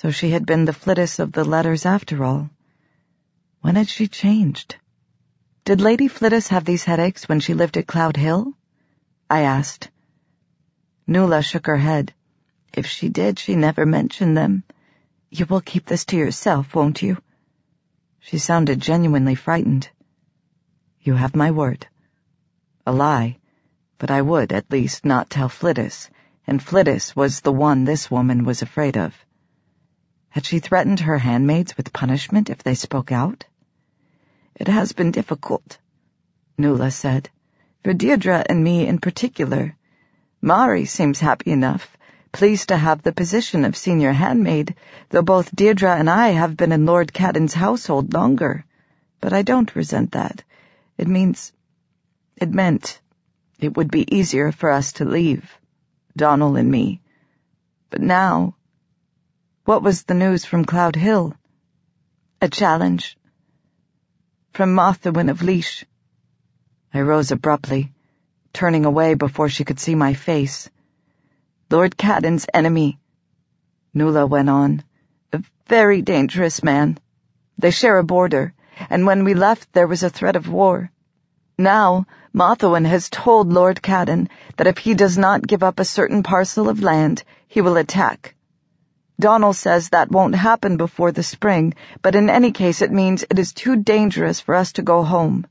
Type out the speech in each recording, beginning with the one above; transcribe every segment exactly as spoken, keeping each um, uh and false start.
So she had been the Flittis of the letters after all. When had she changed? Did Lady Flittis have these headaches when she lived at Cloud Hill? I asked. Nuala shook her head. If she did, she never mentioned them. You will keep this to yourself, won't you? She sounded genuinely frightened. You have my word. A lie, but I would at least not tell Flittis, and Flittis was the one this woman was afraid of. Had she threatened her handmaids with punishment if they spoke out? It has been difficult, Nuala said, for Deirdre and me in particular. Mari seems happy enough, pleased to have the position of senior handmaid, though both Deirdre and I have been in Lord Cadden's household longer. But I don't resent that. It means... It meant it would be easier for us to leave, Donal and me. But now... What was the news from Cloud Hill? A challenge. From Mothawin of Leash. I rose abruptly, turning away before she could see my face. Lord Cadden's enemy, Nuala went on. A very dangerous man. They share a border, and when we left there was a threat of war. Now, Mothawin has told Lord Cadden that if he does not give up a certain parcel of land, he will attack. Donal says that won't happen before the spring, but in any case it means it is too dangerous for us to go home.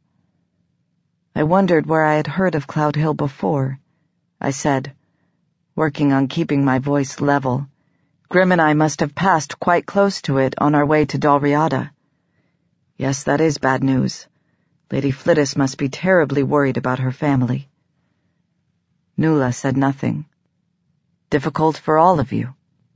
I wondered where I had heard of Cloud Hill before, I said, working on keeping my voice level. Grim and I must have passed quite close to it on our way to Dalriada. Yes, that is bad news. Lady Flittis must be terribly worried about her family. Nuala said nothing. Difficult for all of you.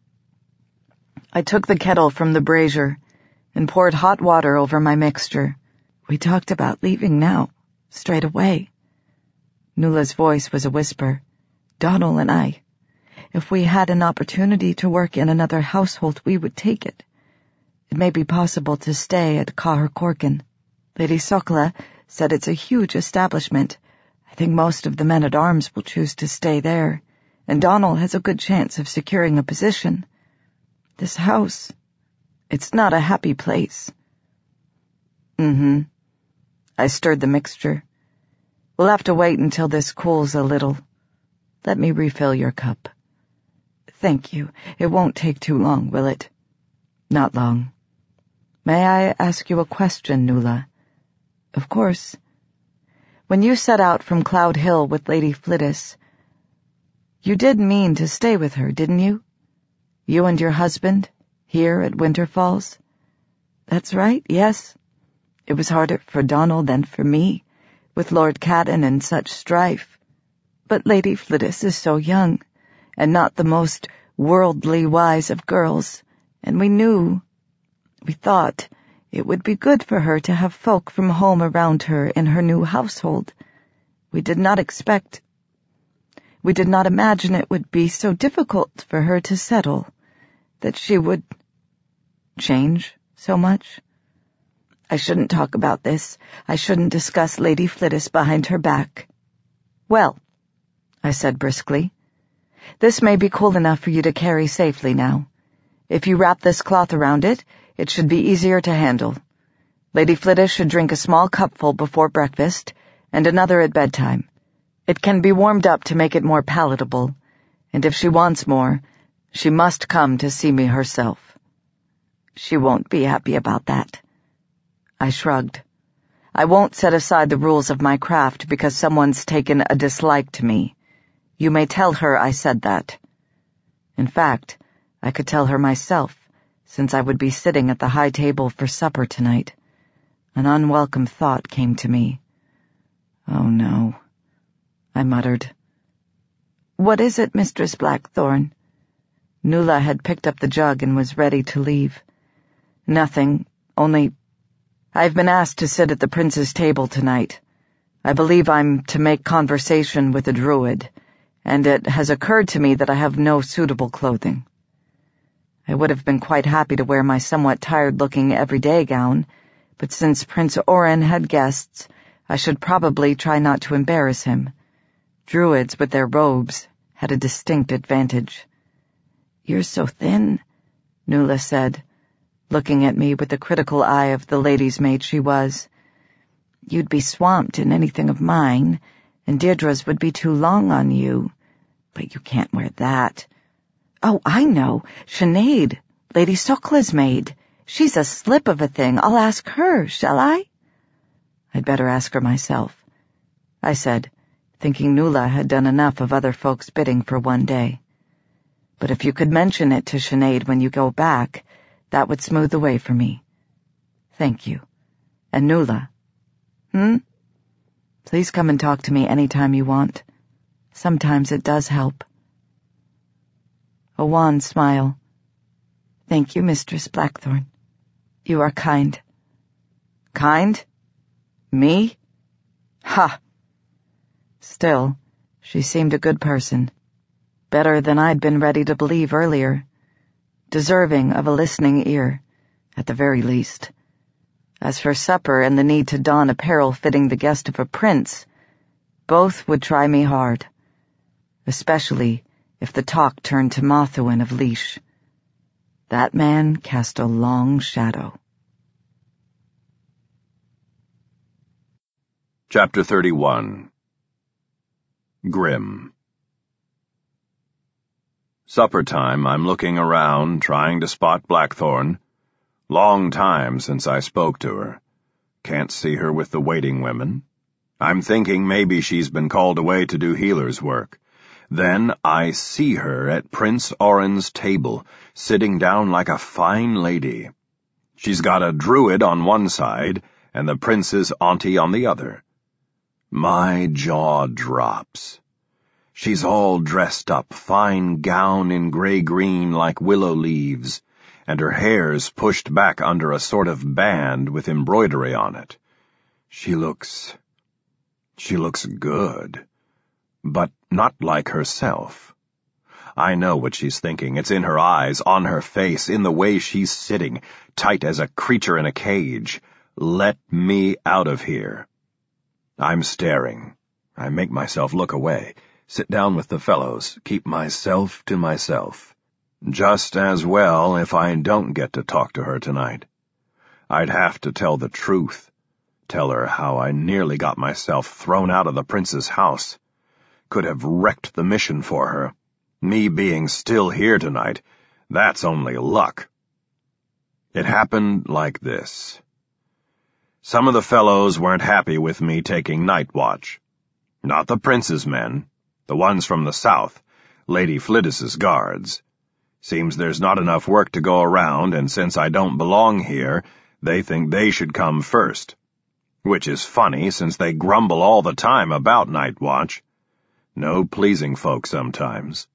I took the kettle from the brazier and poured hot water over my mixture. We talked about leaving now, straight away. Nuala's voice was a whisper. Donal and I. If we had an opportunity to work in another household, we would take it. It may be possible to stay at Cahir Corkin. Lady Sokola said it's a huge establishment. I think most of the men-at-arms will choose to stay there, and Donal has a good chance of securing a position. This house, it's not a happy place. Mm-hmm. I stirred the mixture. We'll have to wait until this cools a little. Let me refill your cup. Thank you. It won't take too long, will it? Not long. May I ask you a question, Nuala? Of course. When you set out from Cloud Hill with Lady Flittis, you did mean to stay with her, didn't you? You and your husband, here at Winterfalls? That's right, yes. It was harder for Donal than for me, with Lord Cadden and such strife. But Lady Flittis is so young, and not the most worldly wise of girls, and we knew, we thought, it would be good for her to have folk from home around her in her new household. We did not expect, we did not imagine it would be so difficult for her to settle, that she would change so much. I shouldn't talk about this. I shouldn't discuss Lady Flittis behind her back. Well, I said briskly, this may be cool enough for you to carry safely now. If you wrap this cloth around it, it should be easier to handle. Lady Flittis should drink a small cupful before breakfast, and another at bedtime. It can be warmed up to make it more palatable, and if she wants more, she must come to see me herself. She won't be happy about that. I shrugged. I won't set aside the rules of my craft because someone's taken a dislike to me. You may tell her I said that. In fact, I could tell her myself, since I would be sitting at the high table for supper tonight. An unwelcome thought came to me. Oh, no, I muttered. What is it, Mistress Blackthorn? Nuala had picked up the jug and was ready to leave. Nothing, only I've been asked to sit at the prince's table tonight. I believe I'm to make conversation with a druid, and it has occurred to me that I have no suitable clothing. I would have been quite happy to wear my somewhat tired-looking everyday gown, but since Prince Oren had guests, I should probably try not to embarrass him. Druids with their robes had a distinct advantage. You're so thin, Nuala said, looking at me with the critical eye of the lady's maid she was. You'd be swamped in anything of mine, and Deirdre's would be too long on you. But you can't wear that. Oh, I know. Sinead, Lady Socla's maid. She's a slip of a thing. I'll ask her, shall I? I'd better ask her myself, I said, thinking Nuala had done enough of other folks' bidding for one day. But if you could mention it to Sinead when you go back, that would smooth the way for me. Thank you. And Nuala. Hmm? Please come and talk to me any time you want. Sometimes it does help. A wan smile. Thank you, Mistress Blackthorn. You are kind. Kind? Me? Ha! Still, she seemed a good person. Better than I'd been ready to believe earlier. Deserving of a listening ear, at the very least. As for supper and the need to don apparel fitting the guest of a prince, both would try me hard. Especially if the talk turned to Mawthuin of Leash. That man cast a long shadow. Chapter thirty-one. Grim. Supper time, I'm looking around, trying to spot Blackthorn. Long time since I spoke to her. Can't see her with the waiting women. I'm thinking maybe she's been called away to do healer's work. Then I see her at Prince Orin's table, sitting down like a fine lady. She's got a druid on one side, and the prince's auntie on the other. My jaw drops. She's all dressed up, fine gown in grey-green like willow leaves, and her hair's pushed back under a sort of band with embroidery on it. She looks... she looks good, but not like herself. I know what she's thinking. It's in her eyes, on her face, in the way she's sitting, tight as a creature in a cage. Let me out of here. I'm staring. I make myself look away, sit down with the fellows, keep myself to myself. Just as well if I don't get to talk to her tonight. I'd have to tell the truth. Tell her how I nearly got myself thrown out of the prince's house. Could have wrecked the mission for her. Me being still here tonight, that's only luck. It happened like this. Some of the fellows weren't happy with me taking night watch. Not the prince's men, the ones from the south, Lady Flidis's guards. Seems there's not enough work to go around, and since I don't belong here, they think they should come first. Which is funny, since they grumble all the time about night watch. No pleasing folk sometimes.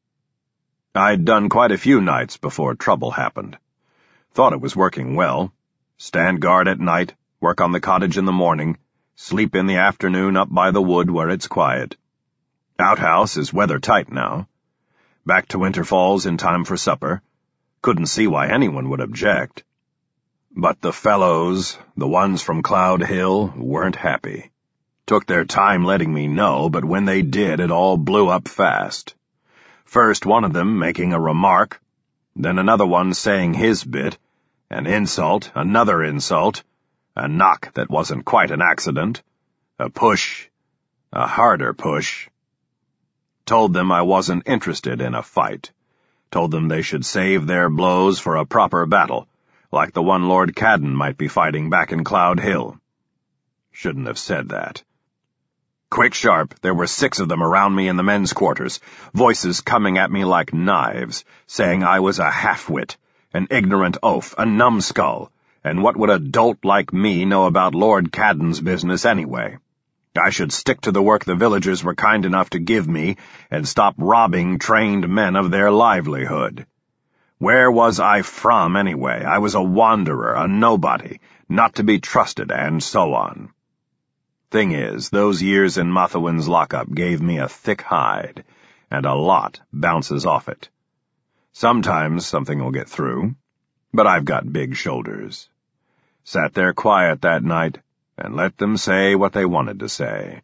I'd done quite a few nights before trouble happened. Thought it was working well. Stand guard at night, work on the cottage in the morning, sleep in the afternoon up by the wood where it's quiet. Outhouse is weather tight now. Back to Winterfalls in time for supper. Couldn't see why anyone would object. But the fellows, the ones from Cloud Hill, weren't happy. Took their time letting me know, but when they did, it all blew up fast. First one of them making a remark, then another one saying his bit, an insult, another insult, a knock that wasn't quite an accident, a push, a harder push. Told them I wasn't interested in a fight. Told them they should save their blows for a proper battle, like the one Lord Cadden might be fighting back in Cloud Hill. Shouldn't have said that. Quick sharp, there were six of them around me in the men's quarters, voices coming at me like knives, saying I was a half-wit, an ignorant oaf, a numbskull, and what would a dolt like me know about Lord Cadden's business anyway? I should stick to the work the villagers were kind enough to give me and stop robbing trained men of their livelihood. Where was I from anyway? I was a wanderer, a nobody, not to be trusted, and so on. Thing is, those years in Mawthuin's lockup gave me a thick hide, and a lot bounces off it. Sometimes something will get through, but I've got big shoulders. Sat there quiet that night, and let them say what they wanted to say.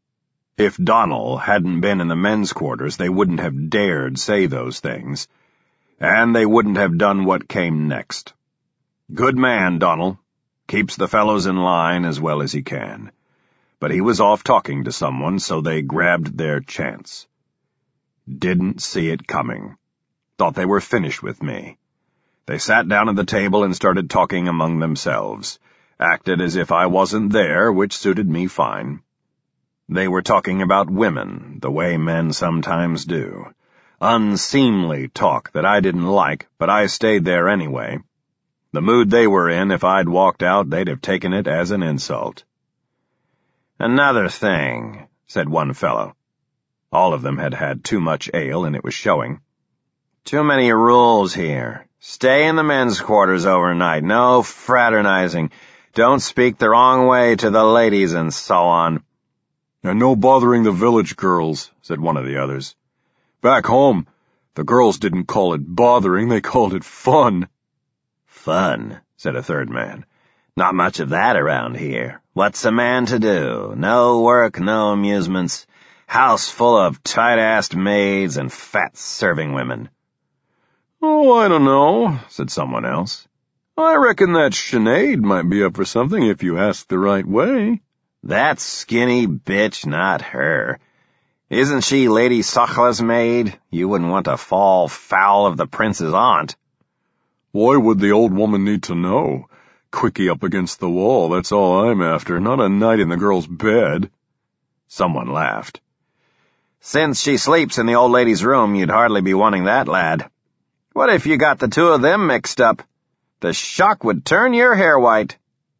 If Donnell hadn't been in the men's quarters, they wouldn't have dared say those things, And they wouldn't have done what came next. Good man, Donald. Keeps the fellows in line as well as he can. But he was off talking to someone, so they grabbed their chance. Didn't see it coming. Thought they were finished with me. They sat down at the table and started talking among themselves. Acted as if I wasn't there, which suited me fine. They were talking about women, the way men sometimes do. Unseemly talk that I didn't like, but I stayed there anyway. The mood they were in, if I'd walked out, they'd have taken it as an insult. "Another thing," said one fellow. All of them had had too much ale, and it was showing. "Too many rules here. Stay in the men's quarters overnight. No fraternizing. Don't speak the wrong way to the ladies, and so on." "And no bothering the village girls," said one of the others. "Back home, the girls didn't call it bothering, they called it fun." "Fun," said a third man. "Not much of that around here. What's a man to do? No work, no amusements. House full of tight-assed maids and fat serving women." "Oh, I don't know," said someone else. "I reckon that Sinead might be up for something if you ask the right way." "That skinny bitch, not her. Isn't she Lady Sochla's maid? You wouldn't want to fall foul of the prince's aunt." "Why would the old woman need to know? Quickie up against the wall, that's all I'm after, not a night in the girl's bed." Someone laughed. "Since she sleeps in the old lady's room, you'd hardly be wanting that, lad. What if you got the two of them mixed up? The shock would turn your hair white."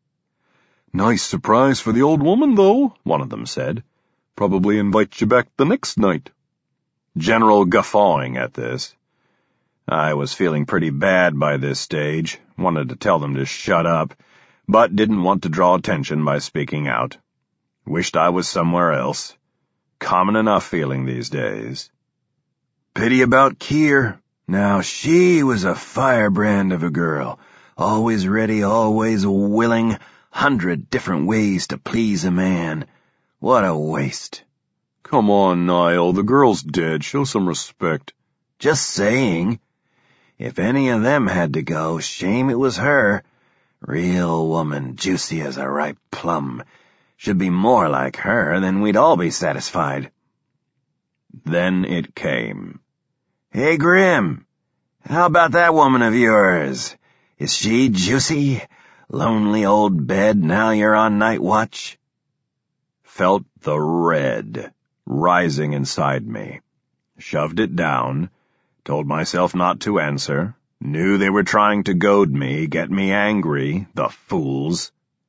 "Nice surprise for the old woman, though," one of them said. "Probably invite you back the next night." General guffawing at this. I was feeling pretty bad by this stage, wanted to tell them to shut up, but didn't want to draw attention by speaking out. Wished I was somewhere else. Common enough feeling these days. Pity about Keir. Now she was a firebrand of a girl, always ready, always willing, hundred different ways to please a man. What a waste. "Come on, Niall, the girl's dead, show some respect." "Just saying. If any of them had to go, shame it was her. Real woman, juicy as a ripe plum. Should be more like her, then we'd all be satisfied." Then it came. "Hey, Grim, how about that woman of yours? Is she juicy? Lonely old bed, now you're on night watch?" Felt the red rising inside me. Shoved it down. Told myself not to answer. Knew they were trying to goad me, get me angry, the fools.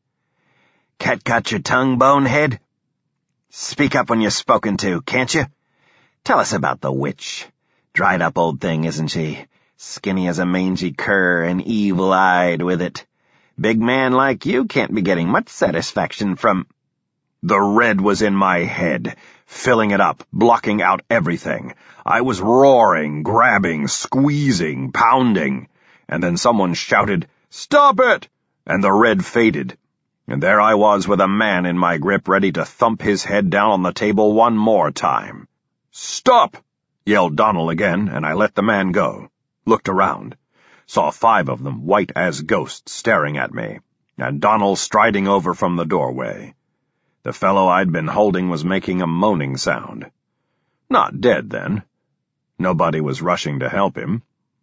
"Cat got your tongue, bonehead? Speak up when you're spoken to, can't you? Tell us about the witch. Dried up old thing, isn't she? Skinny as a mangy cur and evil-eyed with it. Big man like you can't be getting much satisfaction from—" The red was in my head, filling it up, blocking out everything. I was roaring, grabbing, squeezing, pounding, and then someone shouted, "Stop it!" and the red faded. And there I was with a man in my grip, ready to thump his head down on the table one more time. "Stop!" yelled Donald again, and I let the man go. Looked around. Saw five of them, white as ghosts, staring at me, and Donald striding over from the doorway. The fellow I'd been holding was making a moaning sound. Not dead, then. Nobody was rushing to help him.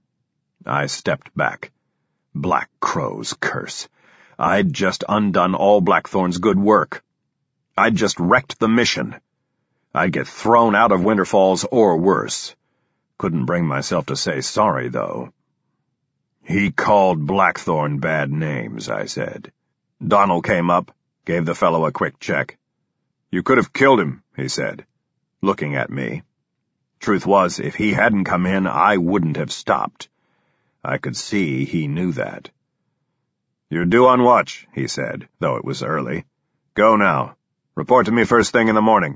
I stepped back. Black Crow's curse. I'd just undone all Blackthorn's good work. I'd just wrecked the mission. I'd get thrown out of Winter Falls or worse. Couldn't bring myself to say sorry, though. "He called Blackthorn bad names," I said. Donald came up, gave the fellow a quick check. "You could have killed him," he said, looking at me. Truth was, if he hadn't come in, I wouldn't have stopped. I could see he knew that. "You're due on watch," he said, though it was early. "Go now. Report to me first thing in the morning."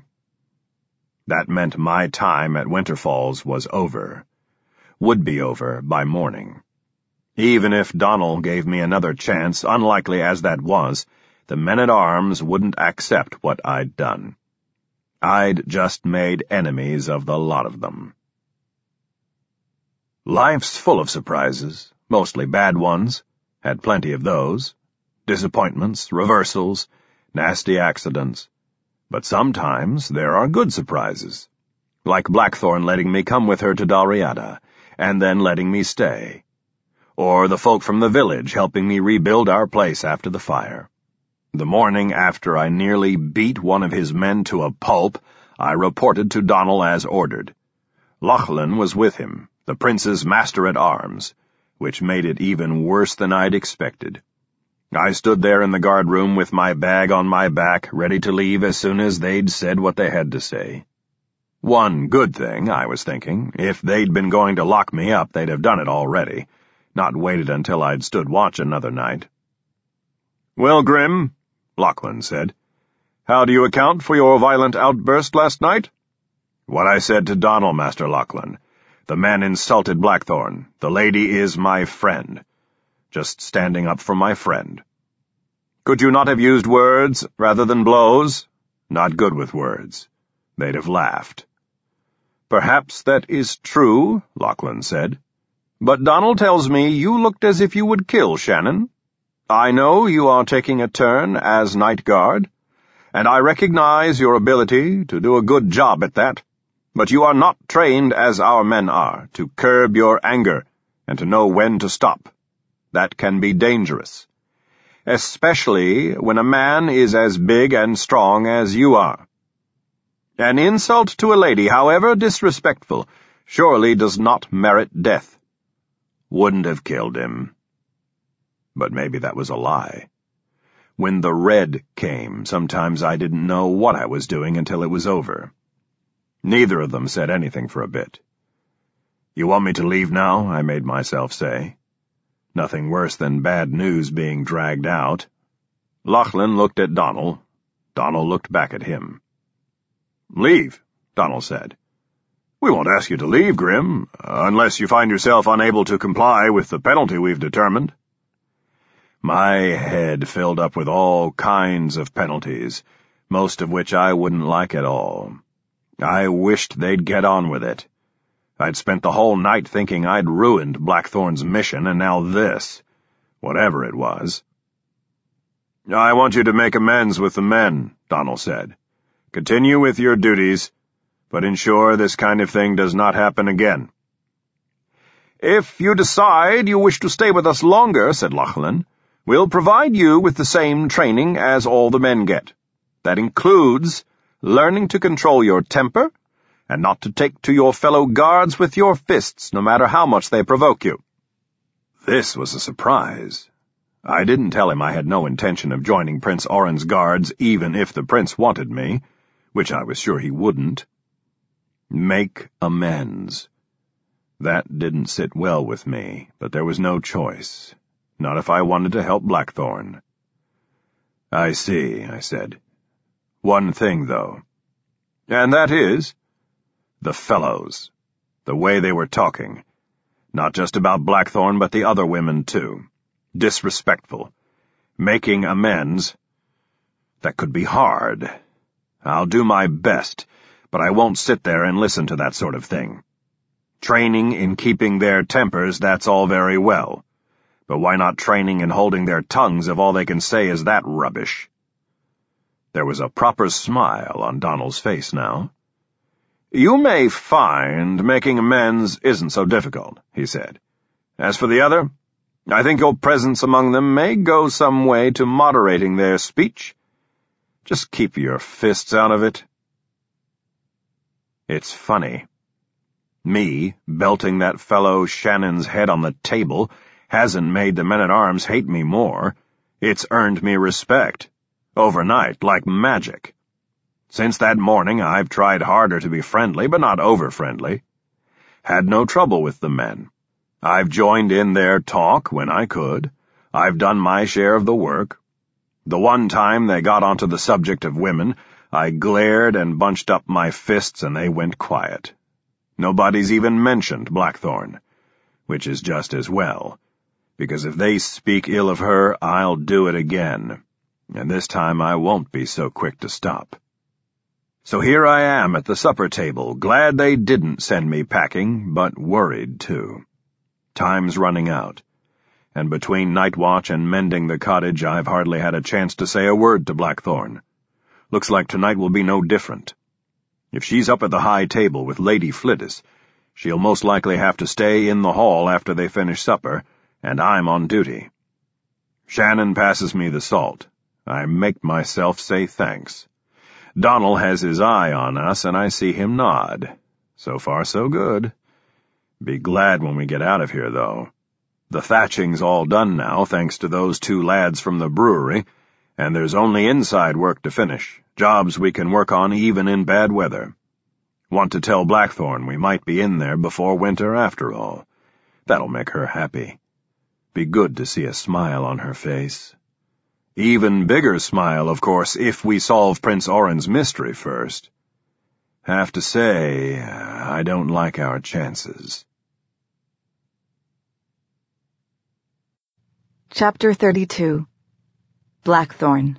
That meant my time at Winter Falls was over. Would be over by morning. Even if Donald gave me another chance, unlikely as that was, the men-at-arms wouldn't accept what I'd done. I'd just made enemies of the lot of them. Life's full of surprises, mostly bad ones. Had plenty of those. Disappointments, reversals, nasty accidents. But sometimes there are good surprises. Like Blackthorn letting me come with her to Dalriada, and then letting me stay. Or the folk from the village helping me rebuild our place after the fire. The morning after I nearly beat one of his men to a pulp, I reported to Donal as ordered. Lachlan was with him, the prince's master-at-arms, which made it even worse than I'd expected. I stood there in the guard-room with my bag on my back, ready to leave as soon as they'd said what they had to say. One good thing, I was thinking, if they'd been going to lock me up, they'd have done it already, not waited until I'd stood watch another night. "Well, Grim," Lachlan said, "how do you account for your violent outburst last night?" "What I said to Donal, Master Lachlan. The man insulted Blackthorn. The lady is my friend. Just standing up for my friend." "Could you not have used words rather than blows?" "Not good with words. They'd have laughed." "Perhaps that is true," Lachlan said. "But Donal tells me you looked as if you would kill Shannon. I know you are taking a turn as night guard, and I recognize your ability to do a good job at that, but you are not trained as our men are, to curb your anger and to know when to stop. That can be dangerous, especially when a man is as big and strong as you are. An insult to a lady, however disrespectful, surely does not merit death." "Wouldn't have killed him." But maybe that was a lie. When the red came, sometimes I didn't know what I was doing until it was over. Neither of them said anything for a bit. "You want me to leave now?" I made myself say. Nothing worse than bad news being dragged out. Lachlan looked at Donal. Donal looked back at him. "Leave," Donal said. "We won't ask you to leave, Grim, unless you find yourself unable to comply with the penalty we've determined." My head filled up with all kinds of penalties, most of which I wouldn't like at all. I wished they'd get on with it. I'd spent the whole night thinking I'd ruined Blackthorn's mission, and now this, whatever it was. "I want you to make amends with the men," Donal said. "Continue with your duties, but ensure this kind of thing does not happen again." "If you decide you wish to stay with us longer," said Lachlan, "we'll provide you with the same training as all the men get. That includes learning to control your temper and not to take to your fellow guards with your fists, no matter how much they provoke you." This was a surprise. I didn't tell him I had no intention of joining Prince Oren's guards, even if the prince wanted me, which I was sure he wouldn't. Make amends. That didn't sit well with me, but there was no choice. Not if I wanted to help Blackthorn. "I see," I said. "One thing, though." "And that is?" "The fellows. The way they were talking. Not just about Blackthorn, but the other women, too. Disrespectful. Making amends. That could be hard. I'll do my best, but I won't sit there and listen to that sort of thing. Training in keeping their tempers, that's all very well. But why not training in holding their tongues if all they can say is that rubbish?" There was a proper smile on Donal's face now. "You may find making amends isn't so difficult," he said. "As for the other, I think your presence among them may go some way to moderating their speech. Just keep your fists out of it." It's funny. Me belting that fellow Shannon's head on the table hasn't made the men-at-arms hate me more. It's earned me respect. Overnight, like magic. Since that morning, I've tried harder to be friendly, but not over-friendly. Had no trouble with the men. I've joined in their talk when I could. I've done my share of the work. The one time they got onto the subject of women, I glared and bunched up my fists and they went quiet. Nobody's even mentioned Blackthorn, which is just as well, because if they speak ill of her, I'll do it again, and this time I won't be so quick to stop. So here I am at the supper table, glad they didn't send me packing, but worried too. Time's running out, and between night watch and mending the cottage I've hardly had a chance to say a word to Blackthorn. Looks like tonight will be no different. If she's up at the high table with Lady Flittis, she'll most likely have to stay in the hall after they finish supper, and I'm on duty. Shannon passes me the salt. I make myself say thanks. Donald has his eye on us, and I see him nod. So far, so good. Be glad when we get out of here, though. The thatching's all done now, thanks to those two lads from the brewery, and there's only inside work to finish, jobs we can work on even in bad weather. Want to tell Blackthorn we might be in there before winter after all. That'll make her happy. Be good to see a smile on her face. Even bigger smile, of course, if we solve Prince Orin's mystery first. Have to say, I don't like our chances. Chapter thirty-two. Blackthorn.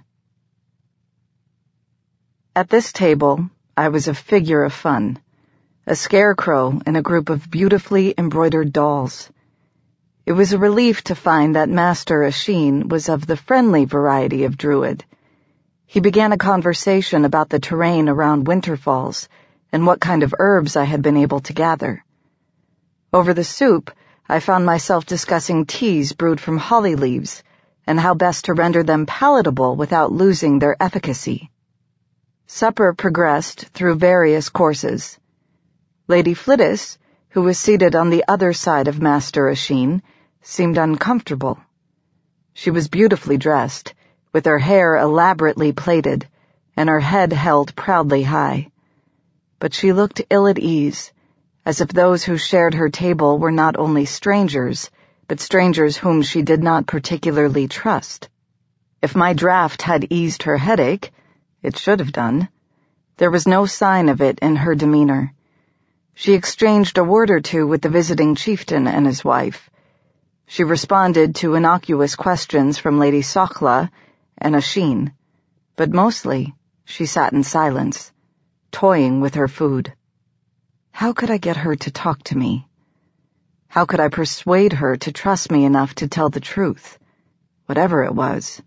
At this table, I was a figure of fun, a scarecrow in a group of beautifully embroidered dolls. It was a relief to find that Master Asheen was of the friendly variety of druid. He began a conversation about the terrain around Winterfalls and what kind of herbs I had been able to gather. Over the soup, I found myself discussing teas brewed from holly leaves and how best to render them palatable without losing their efficacy. Supper progressed through various courses. Lady Flittis, who was seated on the other side of Master Asheen, seemed uncomfortable. She was beautifully dressed, with her hair elaborately plaited, and her head held proudly high. But she looked ill at ease, as if those who shared her table were not only strangers, but strangers whom she did not particularly trust. If my draught had eased her headache, it should have done. There was no sign of it in her demeanor. She exchanged a word or two with the visiting chieftain and his wife. She responded to innocuous questions from Lady Sochla and Asheen, but mostly she sat in silence, toying with her food. How could I get her to talk to me? How could I persuade her to trust me enough to tell the truth, whatever it was?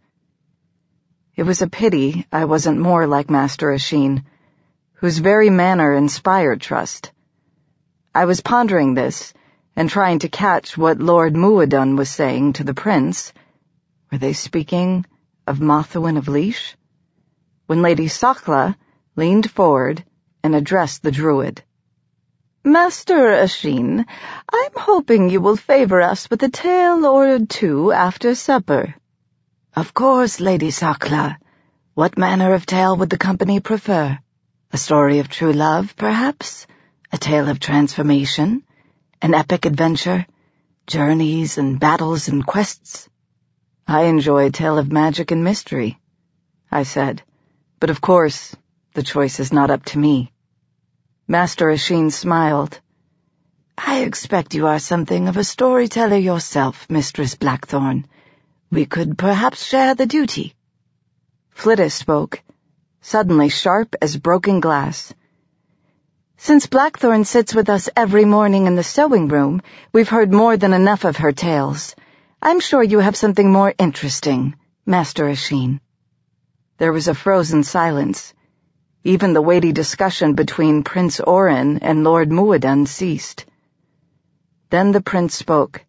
It was a pity I wasn't more like Master Asheen, whose very manner inspired trust. I was pondering this and trying to catch what Lord Muad'Dib was saying to the prince. Were they speaking of Mathuin of Leash? When Lady Sochla leaned forward and addressed the druid. Master Asheen, I'm hoping you will favor us with a tale or two after supper. Of course, Lady Sochla. What manner of tale would the company prefer? A story of true love, perhaps? A tale of transformation? An epic adventure? Journeys and battles and quests? I enjoy a tale of magic and mystery, I said. But of course, the choice is not up to me. Master Asheen smiled. I expect you are something of a storyteller yourself, Mistress Blackthorn. We could perhaps share the duty. Flittis spoke, suddenly sharp as broken glass. Since Blackthorn sits with us every morning in the sewing room, we've heard more than enough of her tales. I'm sure you have something more interesting, Master Asheen. There was a frozen silence. Even the weighty discussion between Prince Orin and Lord Muad'Dib ceased. Then the prince spoke.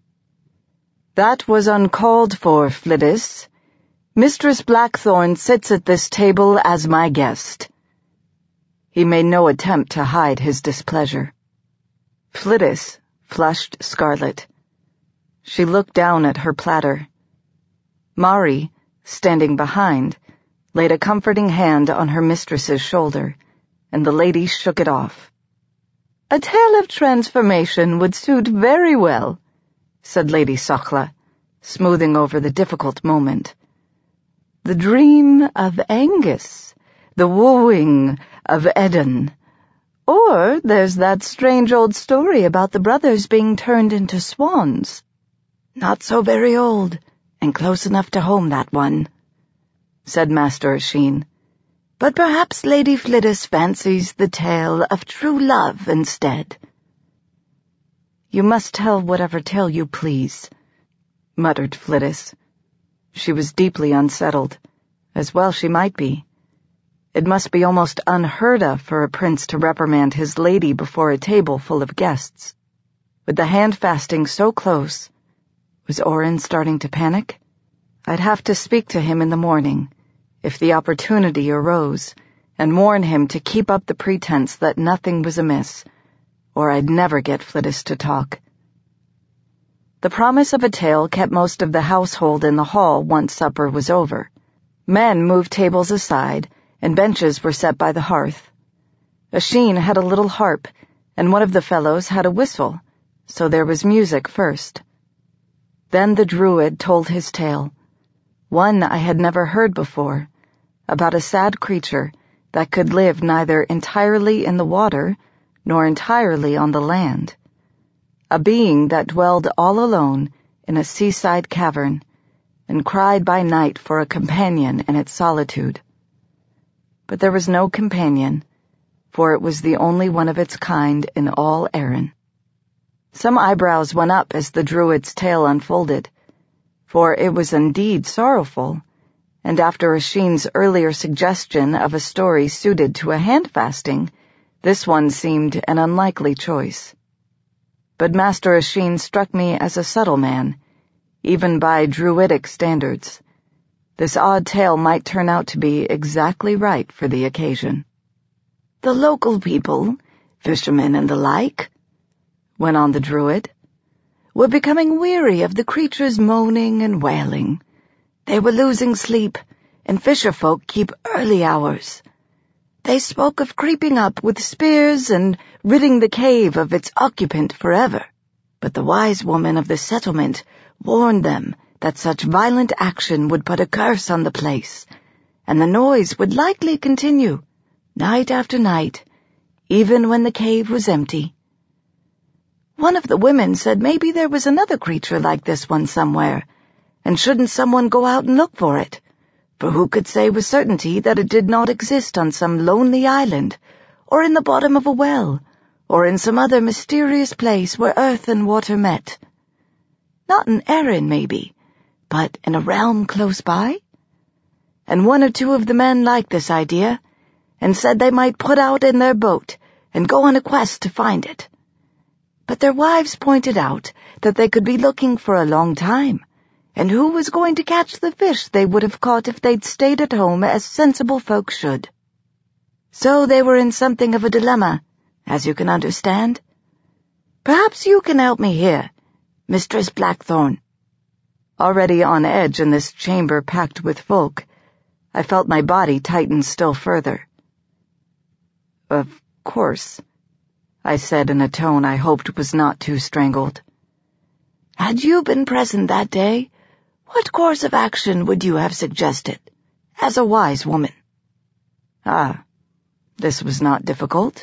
That was uncalled for, Flittis. Mistress Blackthorn sits at this table as my guest. He made no attempt to hide his displeasure. Flittis flushed scarlet. She looked down at her platter. Mari, standing behind, laid a comforting hand on her mistress's shoulder, and the lady shook it off. A tale of transformation would suit very well, said Lady Sochla, smoothing over the difficult moment. The dream of Angus, the wooing of Eden. Or there's that strange old story about the brothers being turned into swans. Not so very old, and close enough to home, that one, said Master Asheen. But perhaps Lady Flittis fancies the tale of true love instead. "You must tell whatever tale you please," muttered Flittis. She was deeply unsettled, as well she might be. It must be almost unheard of for a prince to reprimand his lady before a table full of guests. With the hand fasting so close, was Orin starting to panic? I'd have to speak to him in the morning, if the opportunity arose, and warn him to keep up the pretense that nothing was amiss, or I'd never get Flittis to talk. The promise of a tale kept most of the household in the hall once supper was over. Men moved tables aside, and benches were set by the hearth. Asheen had a little harp, and one of the fellows had a whistle, so there was music first. Then the druid told his tale, one I had never heard before, about a sad creature that could live neither entirely in the water nor entirely on the land, a being that dwelled all alone in a seaside cavern and cried by night for a companion in its solitude. But there was no companion, for it was the only one of its kind in all Erin. Some eyebrows went up as the druid's tale unfolded, for it was indeed sorrowful, and after Asheen's earlier suggestion of a story suited to a hand-fasting, this one seemed an unlikely choice. But Master Asheen struck me as a subtle man, even by druidic standards. This odd tale might turn out to be exactly right for the occasion. "The local people, fishermen and the like," went on the druid, "were becoming weary of the creature's moaning and wailing. They were losing sleep, and fisherfolk keep early hours. They spoke of creeping up with spears and ridding the cave of its occupant forever, but the wise woman of the settlement warned them that such violent action would put a curse on the place, and the noise would likely continue, night after night, even when the cave was empty. One of the women said maybe there was another creature like this one somewhere, and shouldn't someone go out and look for it? For who could say with certainty that it did not exist on some lonely island, or in the bottom of a well, or in some other mysterious place where earth and water met? Not in Erin, maybe, but in a realm close by? And one or two of the men liked this idea, and said they might put out in their boat and go on a quest to find it. But their wives pointed out that they could be looking for a long time, and who was going to catch the fish they would have caught if they'd stayed at home as sensible folk should? So they were in something of a dilemma, as you can understand. Perhaps you can help me here, Mistress Blackthorn." Already on edge in this chamber packed with folk, I felt my body tighten still further. "Of course," I said in a tone I hoped was not too strangled. "Had you been present that day, what course of action would you have suggested, as a wise woman?" Ah, this was not difficult.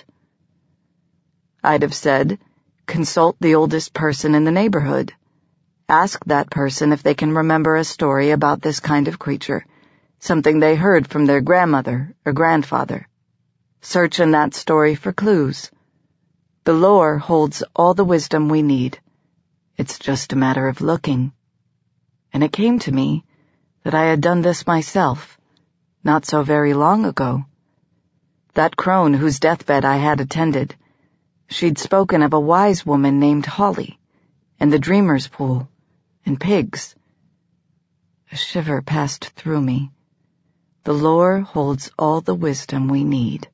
I'd have said, consult the oldest person in the neighborhood. Ask that person if they can remember a story about this kind of creature, something they heard from their grandmother or grandfather. Search in that story for clues. The lore holds all the wisdom we need. It's just a matter of looking. And it came to me that I had done this myself, not so very long ago. That crone whose deathbed I had attended, she'd spoken of a wise woman named Holly, and the Dreamer's Pool, and pigs. A shiver passed through me. The lore holds all the wisdom we need.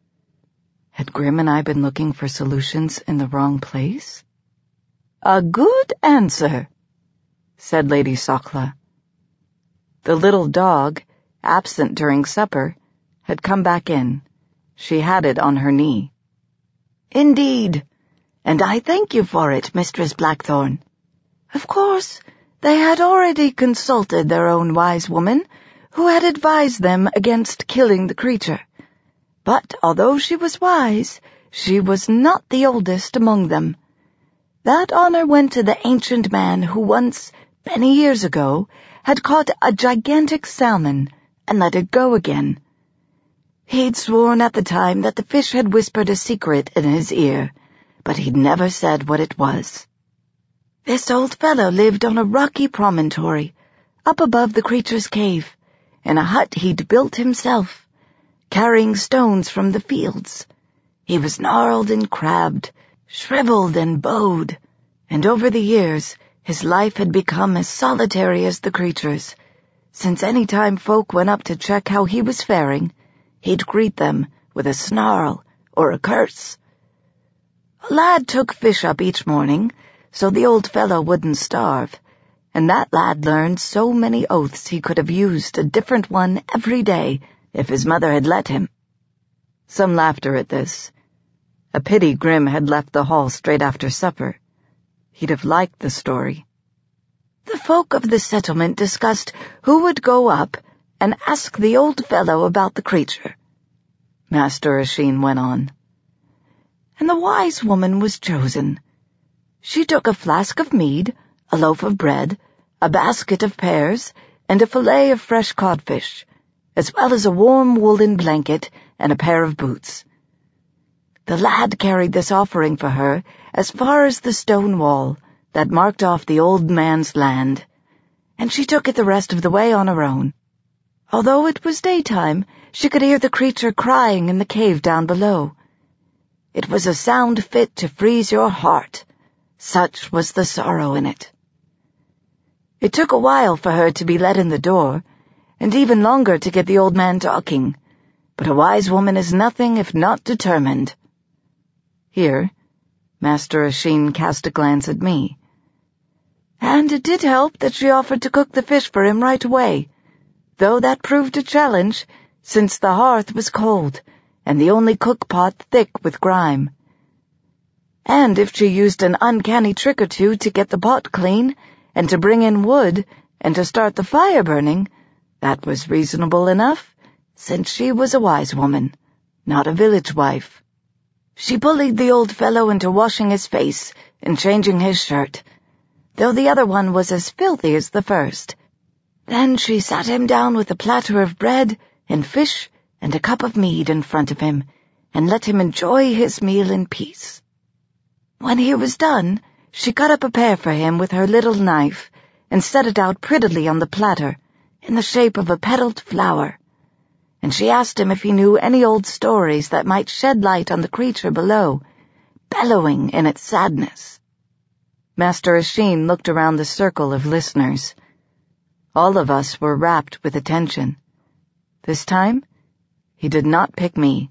Had Grim and I been looking for solutions in the wrong place? "A good answer," said Lady Sokla. The little dog, absent during supper, had come back in. She had it on her knee. "Indeed, and I thank you for it, Mistress Blackthorn. Of course, they had already consulted their own wise woman, who had advised them against killing the creature. But although she was wise, she was not the oldest among them. That honor went to the ancient man who once, many years ago, had caught a gigantic salmon and let it go again. He'd sworn at the time that the fish had whispered a secret in his ear, but he'd never said what it was. This old fellow lived on a rocky promontory, up above the creature's cave, in a hut he'd built himself, carrying stones from the fields. He was gnarled and crabbed, shriveled and bowed, and over the years his life had become as solitary as the creature's, since any time folk went up to check how he was faring, he'd greet them with a snarl or a curse. A lad took fish up each morning, so the old fellow wouldn't starve, and that lad learned so many oaths he could have used a different one every day if his mother had let him. Some laughter at this. A pity Grim had left the hall straight after supper. He'd have liked the story. The folk of the settlement discussed who would go up and ask the old fellow about the creature. Master Oisin went on. And the wise woman was chosen. She took a flask of mead, a loaf of bread, a basket of pears, and a fillet of fresh codfish, as well as a warm woolen blanket and a pair of boots. The lad carried this offering for her as far as the stone wall that marked off the old man's land, and she took it the rest of the way on her own. Although it was daytime, she could hear the creature crying in the cave down below. It was a sound fit to freeze your heart. Such was the sorrow in it. It took a while for her to be let in the door, and even longer to get the old man talking, but a wise woman is nothing if not determined. Here, Master Oisin cast a glance at me. And it did help that she offered to cook the fish for him right away, though that proved a challenge, since the hearth was cold, and the only cook-pot thick with grime. And if she used an uncanny trick or two to get the pot clean, and to bring in wood, and to start the fire burning, that was reasonable enough, since she was a wise woman, not a village wife. She bullied the old fellow into washing his face and changing his shirt, though the other one was as filthy as the first. Then she sat him down with a platter of bread and fish and a cup of mead in front of him, and let him enjoy his meal in peace. When he was done, she cut up a pear for him with her little knife and set it out prettily on the platter, in the shape of a petalled flower, and she asked him if he knew any old stories that might shed light on the creature below, bellowing in its sadness. Master Oisin looked around the circle of listeners. All of us were rapt with attention. This time, he did not pick me.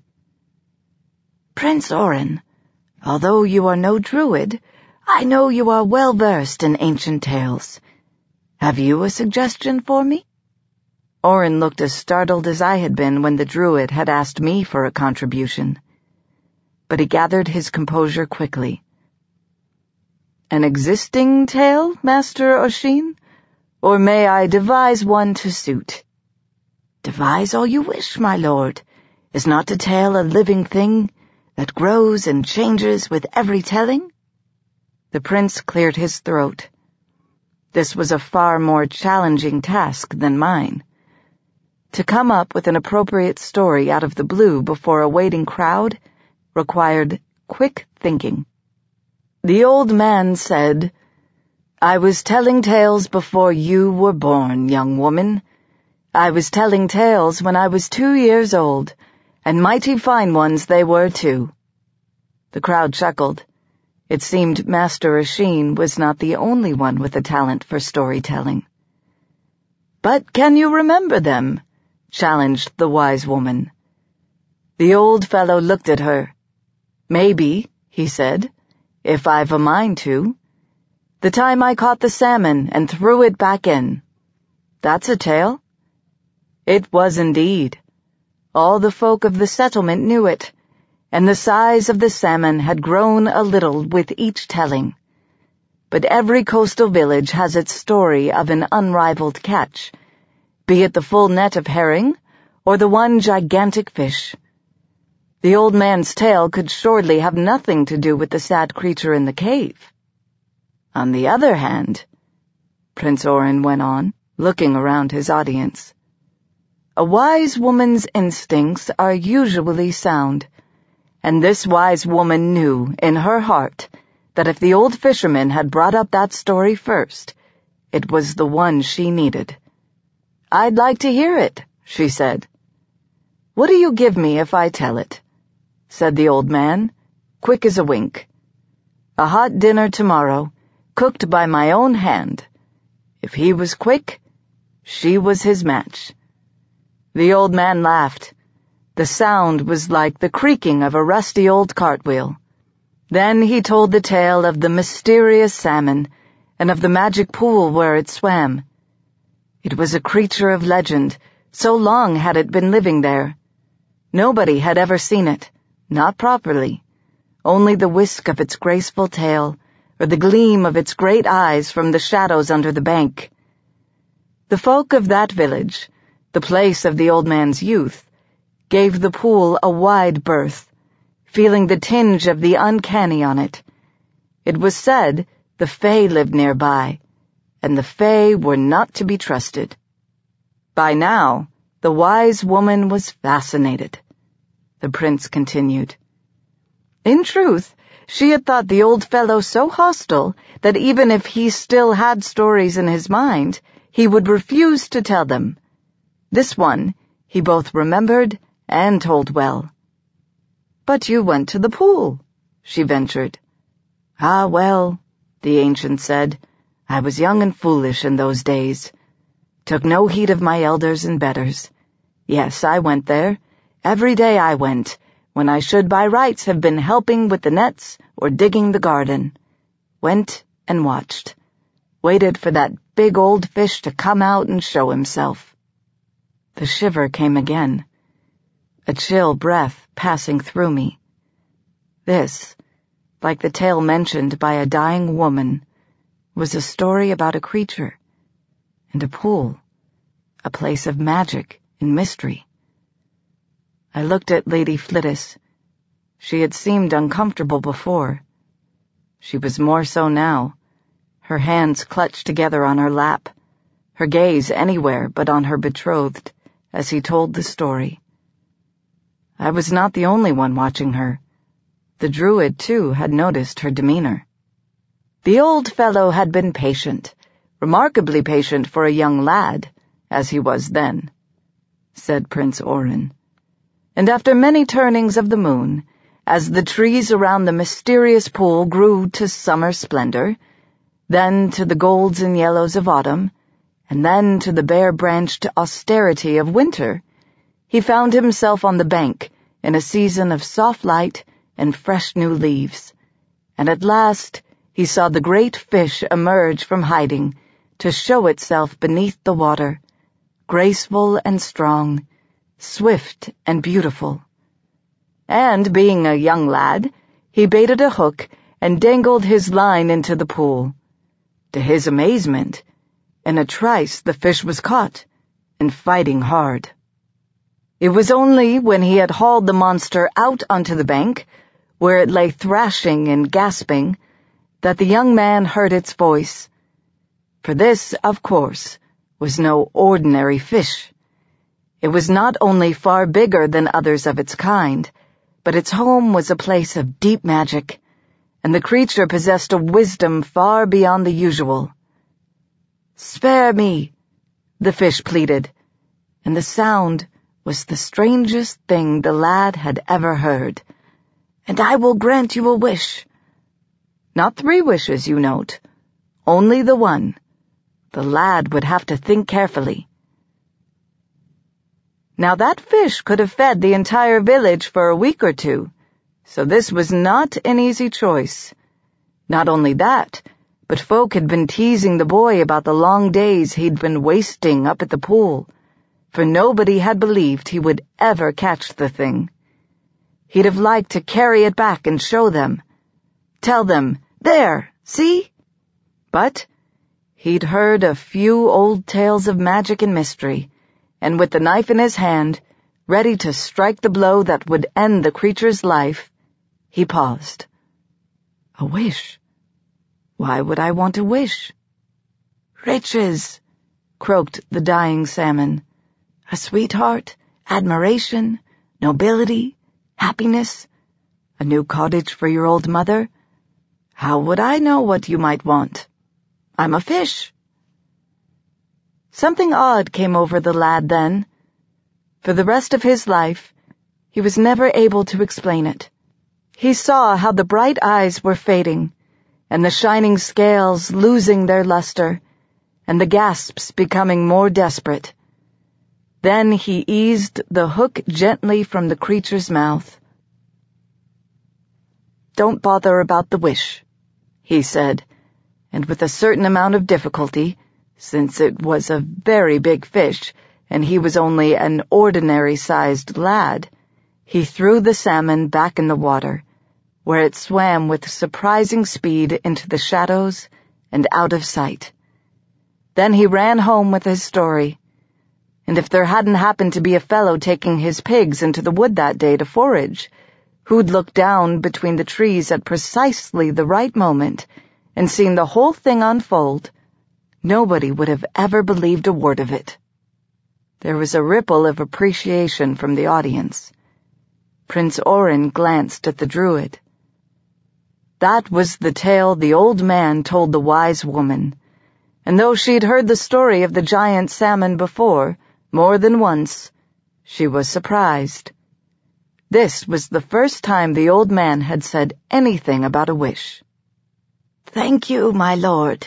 Prince Orin, although you are no druid, I know you are well versed in ancient tales. Have you a suggestion for me? Orin looked as startled as I had been when the druid had asked me for a contribution. But he gathered his composure quickly. An existing tale, Master Oisin? Or may I devise one to suit? Devise all you wish, my lord. Is not a tale a living thing that grows and changes with every telling? The prince cleared his throat. This was a far more challenging task than mine. To come up with an appropriate story out of the blue before a waiting crowd required quick thinking. The old man said, I was telling tales before you were born, young woman. I was telling tales when I was two years old, and mighty fine ones they were, too. The crowd chuckled. It seemed Master Oisin was not the only one with a talent for storytelling. But can you remember them? Challenged the wise woman. The old fellow looked at her. Maybe, he said, if I've a mind to. The time I caught the salmon and threw it back in. That's a tale. It was indeed. All the folk of the settlement knew it, and the size of the salmon had grown a little with each telling. But every coastal village has its story of an unrivaled catch, be it the full net of herring or the one gigantic fish. The old man's tale could surely have nothing to do with the sad creature in the cave. On the other hand, Prince Orin went on, looking around his audience, a wise woman's instincts are usually sound, and this wise woman knew in her heart that if the old fisherman had brought up that story first, it was the one she needed. "I'd like to hear it," she said. "What do you give me if I tell it?" said the old man, quick as a wink. "A hot dinner tomorrow, cooked by my own hand. If he was quick, she was his match." The old man laughed. The sound was like the creaking of a rusty old cartwheel. Then he told the tale of the mysterious salmon and of the magic pool where it swam. It was a creature of legend, so long had it been living there. Nobody had ever seen it, not properly, only the whisk of its graceful tail or the gleam of its great eyes from the shadows under the bank. The folk of that village, the place of the old man's youth, gave the pool a wide berth, feeling the tinge of the uncanny on it. It was said the Fae lived nearby, and the Fae were not to be trusted. By now, the wise woman was fascinated. The prince continued. In truth, she had thought the old fellow so hostile that even if he still had stories in his mind, he would refuse to tell them. This one he both remembered and told well. "But you went to the pool," she ventured. "Ah, well," the ancient said, "I was young and foolish in those days. Took no heed of my elders and betters. Yes, I went there. Every day I went, when I should by rights have been helping with the nets or digging the garden. Went and watched. Waited for that big old fish to come out and show himself." The shiver came again, a chill breath passing through me. This, like the tale mentioned by a dying woman, was a story about a creature and a pool, a place of magic and mystery. I looked at Lady Flittis. She had seemed uncomfortable before. She was more so now, her hands clutched together on her lap, her gaze anywhere but on her betrothed as he told the story. I was not the only one watching her. The druid, too, had noticed her demeanor. The old fellow had been patient, remarkably patient for a young lad, as he was then, said Prince Orin. And after many turnings of the moon, as the trees around the mysterious pool grew to summer splendor, then to the golds and yellows of autumn, and then to the bare-branched austerity of winter, he found himself on the bank in a season of soft light and fresh new leaves, and at last he saw the great fish emerge from hiding to show itself beneath the water, graceful and strong, swift and beautiful. And, being a young lad, he baited a hook and dangled his line into the pool. To his amazement, in a trice the fish was caught, and fighting hard. It was only when he had hauled the monster out onto the bank, where it lay thrashing and gasping, that the young man heard its voice. For this, of course, was no ordinary fish. It was not only far bigger than others of its kind, but its home was a place of deep magic, and the creature possessed a wisdom far beyond the usual. "Spare me," the fish pleaded, and the sound was the strangest thing the lad had ever heard. "And I will grant you a wish." Not three wishes, you note, only the one. The lad would have to think carefully. Now that fish could have fed the entire village for a week or two, so this was not an easy choice. Not only that, but folk had been teasing the boy about the long days he'd been wasting up at the pool, for nobody had believed he would ever catch the thing. He'd have liked to carry it back and show them. Tell them, "There, see?" But he'd heard a few old tales of magic and mystery, and with the knife in his hand, ready to strike the blow that would end the creature's life, he paused. A wish? Why would I want a wish? "Riches," croaked the dying salmon. "A sweetheart, admiration, nobility, happiness, a new cottage for your old mother. How would I know what you might want? I'm a fish. Something odd came over the lad then. For the rest of his life, he was never able to explain it. He saw how the bright eyes were fading, and the shining scales losing their luster, and the gasps becoming more desperate. Then he eased the hook gently from the creature's mouth. "Don't bother about the wish," he said, and with a certain amount of difficulty, since it was a very big fish and he was only an ordinary-sized lad, he threw the salmon back in the water, where it swam with surprising speed into the shadows and out of sight. Then he ran home with his story, and if there hadn't happened to be a fellow taking his pigs into the wood that day to forage, who'd looked down between the trees at precisely the right moment and seen the whole thing unfold, nobody would have ever believed a word of it. There was a ripple of appreciation from the audience. Prince Orin glanced at the druid. That was the tale the old man told the wise woman, and though she'd heard the story of the giant salmon before, more than once, she was surprised. This was the first time the old man had said anything about a wish. "Thank you, my lord,"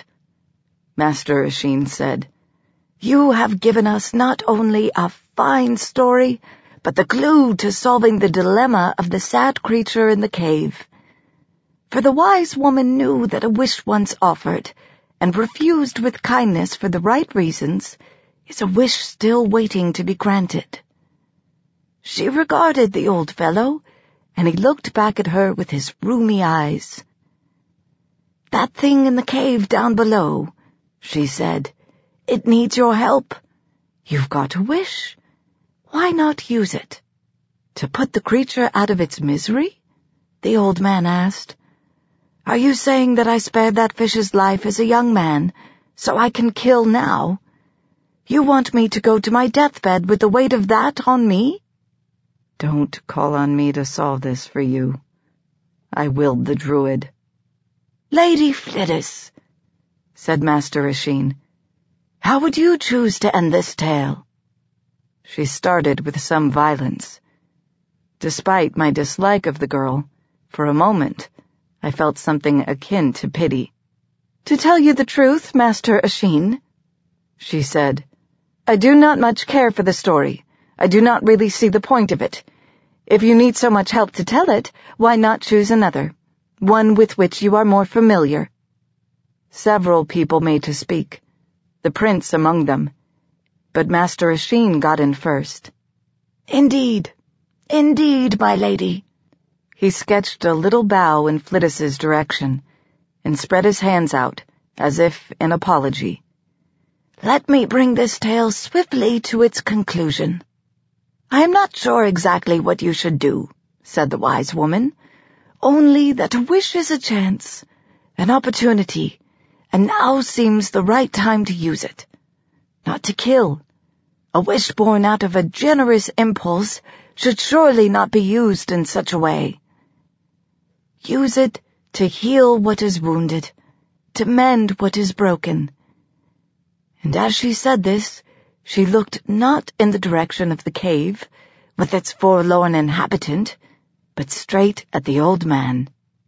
Master Asheen said. "You have given us not only a fine story, but the clue to solving the dilemma of the sad creature in the cave. For the wise woman knew that a wish once offered, and refused with kindness for the right reasons, is a wish still waiting to be granted." She regarded the old fellow, and he looked back at her with his rheumy eyes. "That thing in the cave down below," she said, "it needs your help. You've got a wish. Why not use it?" "To put the creature out of its misery?" the old man asked. "Are you saying that I spared that fish's life as a young man, so I can kill now? You want me to go to my deathbed with the weight of that on me?" "Don't call on me to solve this for you," I willed the druid. "Lady Flittis," said Master Asheen, "how would you choose to end this tale?" She started with some violence. Despite my dislike of the girl, for a moment, I felt something akin to pity. "To tell you the truth, Master Asheen," she said, "I do not much care for the story. I do not really see the point of it. If you need so much help to tell it, why not choose another, one with which you are more familiar?" Several people made to speak, the prince among them, but Master Asheen got in first. "Indeed, indeed, my lady." He sketched a little bow in Flittis's direction, and spread his hands out, as if in apology. "Let me bring this tale swiftly to its conclusion. I am not sure exactly what you should do," said the wise woman, "only that a wish is a chance, an opportunity, and now seems the right time to use it. Not to kill. A wish born out of a generous impulse should surely not be used in such a way. Use it to heal what is wounded, to mend what is broken." And as she said this, she looked not in the direction of the cave, with its forlorn inhabitant, but straight at the old man.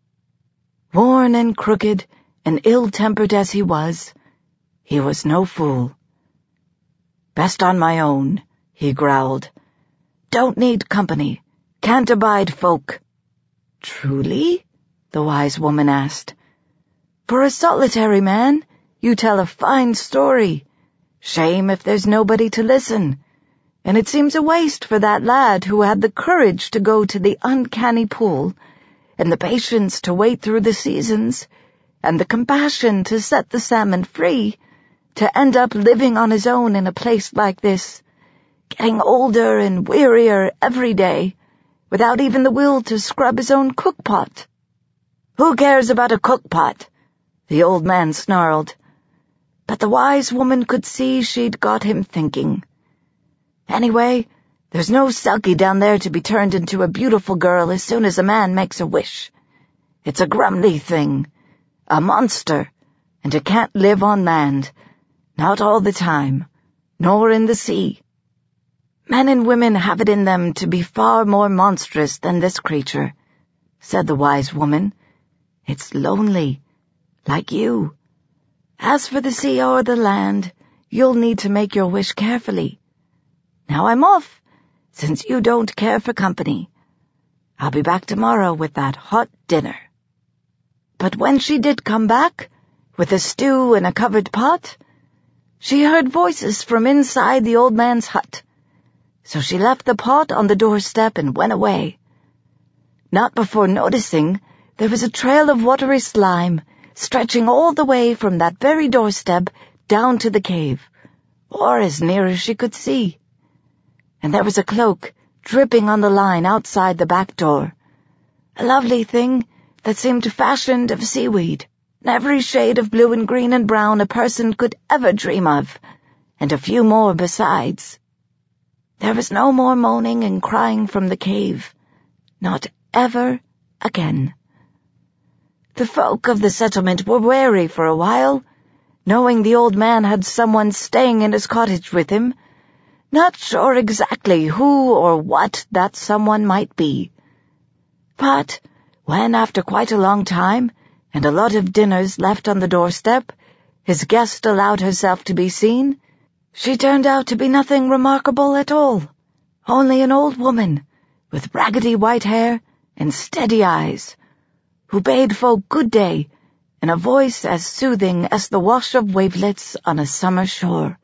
Worn and crooked and ill-tempered as he was, he was no fool. "Best on my own," he growled. "Don't need company, can't abide folk." "Truly?" the wise woman asked. "For a solitary man, you tell a fine story. Shame if there's nobody to listen, and it seems a waste for that lad who had the courage to go to the uncanny pool, and the patience to wait through the seasons, and the compassion to set the salmon free, to end up living on his own in a place like this, getting older and wearier every day, without even the will to scrub his own cookpot." "Who cares about a cookpot?" the old man snarled. But the wise woman could see she'd got him thinking. "Anyway, there's no Selkie down there to be turned into a beautiful girl as soon as a man makes a wish. It's a grumly thing, a monster, and it can't live on land, not all the time, nor in the sea. Men and women have it in them to be far more monstrous than this creature, said the wise woman. It's lonely, like you. As for the sea or the land, you'll need to make your wish carefully. Now I'm off, since you don't care for company. I'll be back tomorrow with that hot dinner. But when she did come back, with a stew in a covered pot, she heard voices from inside the old man's hut. So she left the pot on the doorstep and went away. Not before noticing there was a trail of watery slime stretching all the way from that very doorstep down to the cave, or as near as she could see. And there was a cloak dripping on the line outside the back door, a lovely thing that seemed fashioned of seaweed, in every shade of blue and green and brown a person could ever dream of, and a few more besides. There was no more moaning and crying from the cave, not ever again. The folk of the settlement were wary for a while, knowing the old man had someone staying in his cottage with him, not sure exactly who or what that someone might be. But when, after quite a long time, and a lot of dinners left on the doorstep, his guest allowed herself to be seen, she turned out to be nothing remarkable at all, only an old woman with raggedy white hair and steady eyes, who bade folk good day in a voice as soothing as the wash of wavelets on a summer shore.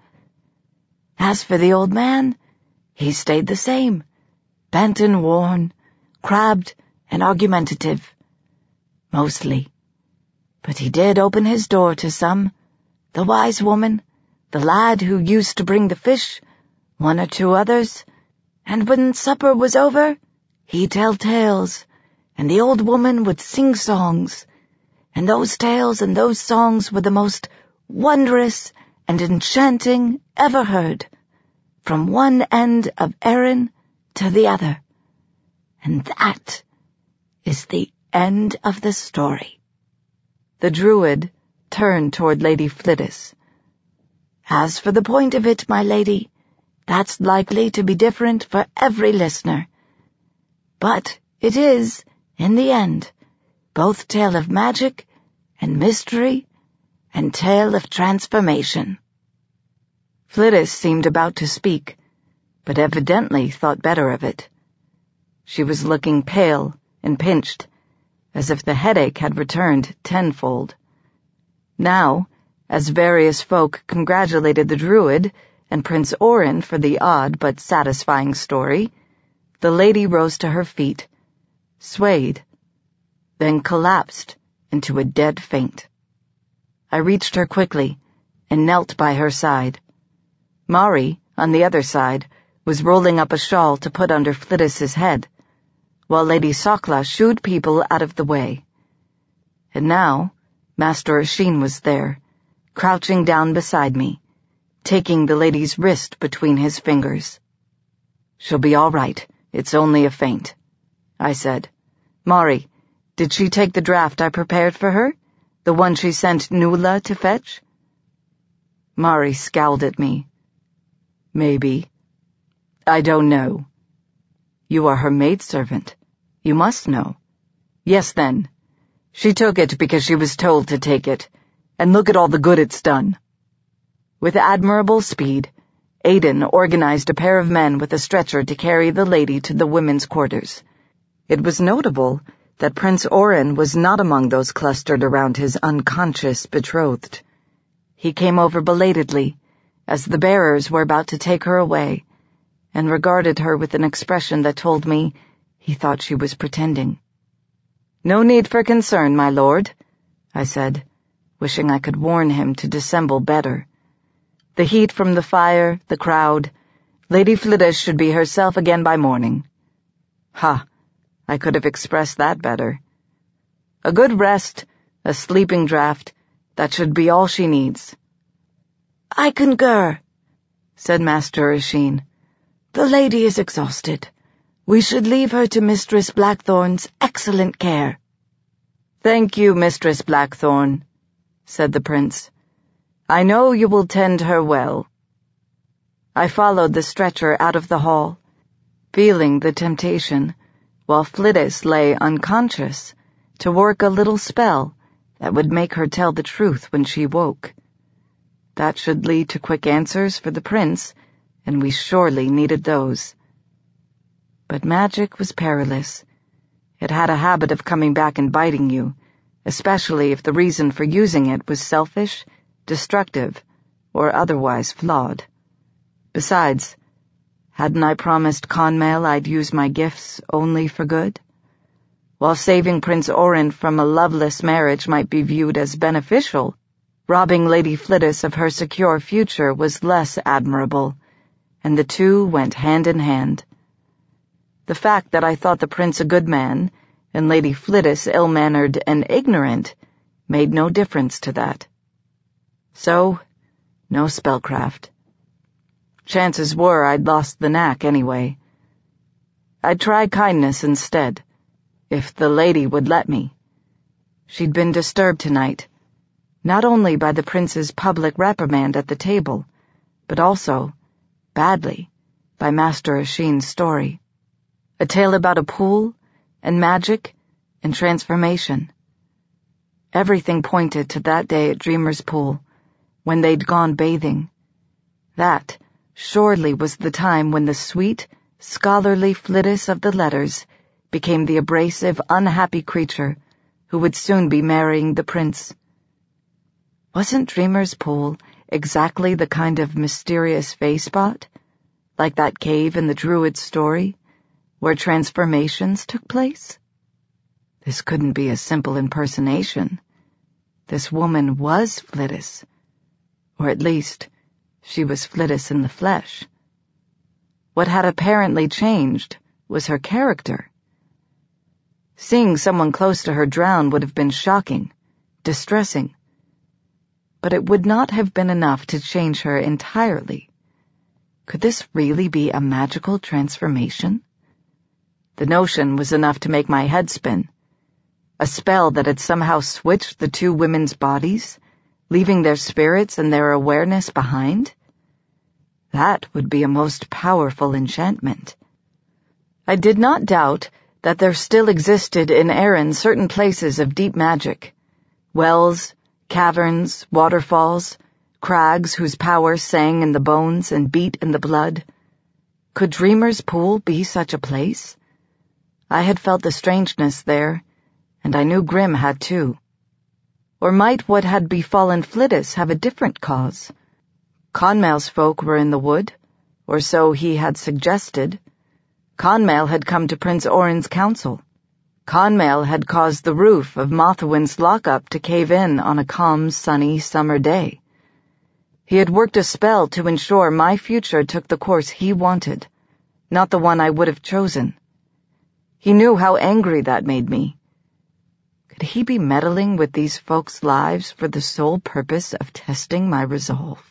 As for the old man, he stayed the same, bent and worn, crabbed and argumentative, mostly. But he did open his door to some, the wise woman, the lad who used to bring the fish, one or two others, and when supper was over, he'd tell tales, and the old woman would sing songs, and those tales and those songs were the most wondrous and enchanting ever heard, from one end of Erin to the other. And that is the end of the story. The Druid turned toward Lady Flittis. As for the point of it, my lady, that's likely to be different for every listener. But it is, in the end, both tale of magic and mystery and tale of transformation. Flittis seemed about to speak, but evidently thought better of it. She was looking pale and pinched, as if the headache had returned tenfold. Now, as various folk congratulated the Druid and Prince Orin for the odd but satisfying story, the lady rose to her feet, swayed, then collapsed into a dead faint. I reached her quickly and knelt by her side. Mari, on the other side, was rolling up a shawl to put under Flittis's head, while Lady Sokla shooed people out of the way. And now Master Asheen was there, crouching down beside me, taking the lady's wrist between his fingers. "She'll be all right. It's only a faint," I said. "Mari, did she take the draft I prepared for her? The one she sent Nuala to fetch?" Mari scowled at me. "Maybe. I don't know." "You are her maidservant. You must know." "Yes, then. She took it because she was told to take it, and look at all the good it's done." With admirable speed, Aidan organized a pair of men with a stretcher to carry the lady to the women's quarters. It was notable that Prince Orin was not among those clustered around his unconscious betrothed. He came over belatedly, as the bearers were about to take her away, and regarded her with an expression that told me he thought she was pretending. "No need for concern, my lord," I said, wishing I could warn him to dissemble better. "The heat from the fire, the crowd, Lady Flittis should be herself again by morning." Ha! I could have expressed that better. A good rest, a sleeping draught, that should be all she needs. "I concur," said Master Asheen. "The lady is exhausted. We should leave her to Mistress Blackthorn's excellent care." "Thank you, Mistress Blackthorn," said the prince. "I know you will tend her well." I followed the stretcher out of the hall, feeling the temptation, while Flittis lay unconscious, to work a little spell that would make her tell the truth when she woke. That should lead to quick answers for the prince, and we surely needed those. But magic was perilous. It had a habit of coming back and biting you, especially if the reason for using it was selfish, destructive, or otherwise flawed. Besides, hadn't I promised Conmail I'd use my gifts only for good? While saving Prince Orin from a loveless marriage might be viewed as beneficial, robbing Lady Flittis of her secure future was less admirable, and the two went hand in hand. The fact that I thought the prince a good man and Lady Flittis ill-mannered and ignorant made no difference to that. So, no spellcraft. Chances were I'd lost the knack anyway. I'd try kindness instead, if the lady would let me. She'd been disturbed tonight, not only by the prince's public reprimand at the table, but also, badly, by Master Ashin's story. A tale about a pool, and magic, and transformation. Everything pointed to that day at Dreamer's Pool, when they'd gone bathing. That surely was the time when the sweet, scholarly Flittis of the letters became the abrasive, unhappy creature who would soon be marrying the prince. Wasn't Dreamer's Pool exactly the kind of mysterious fey spot, like that cave in the Druid's story, where transformations took place? This couldn't be a simple impersonation. This woman was Flittis, or at least, she was Flittis in the flesh. What had apparently changed was her character. Seeing someone close to her drown would have been shocking, distressing, but it would not have been enough to change her entirely. Could this really be a magical transformation? The notion was enough to make my head spin. A spell that had somehow switched the two women's bodies, leaving their spirits and their awareness behind? That would be a most powerful enchantment. I did not doubt that there still existed in Erin certain places of deep magic. Wells, caverns, waterfalls, crags whose power sang in the bones and beat in the blood. Could Dreamer's Pool be such a place? I had felt the strangeness there, and I knew Grim had too. Or might what had befallen Flittis have a different cause? Conmail's folk were in the wood, or so he had suggested. Conmail had come to Prince Orin's council. Conmail had caused the roof of Mothwin's lockup to cave in on a calm, sunny summer day. He had worked a spell to ensure my future took the course he wanted, not the one I would have chosen. He knew how angry that made me. Could he be meddling with these folks' lives for the sole purpose of testing my resolve?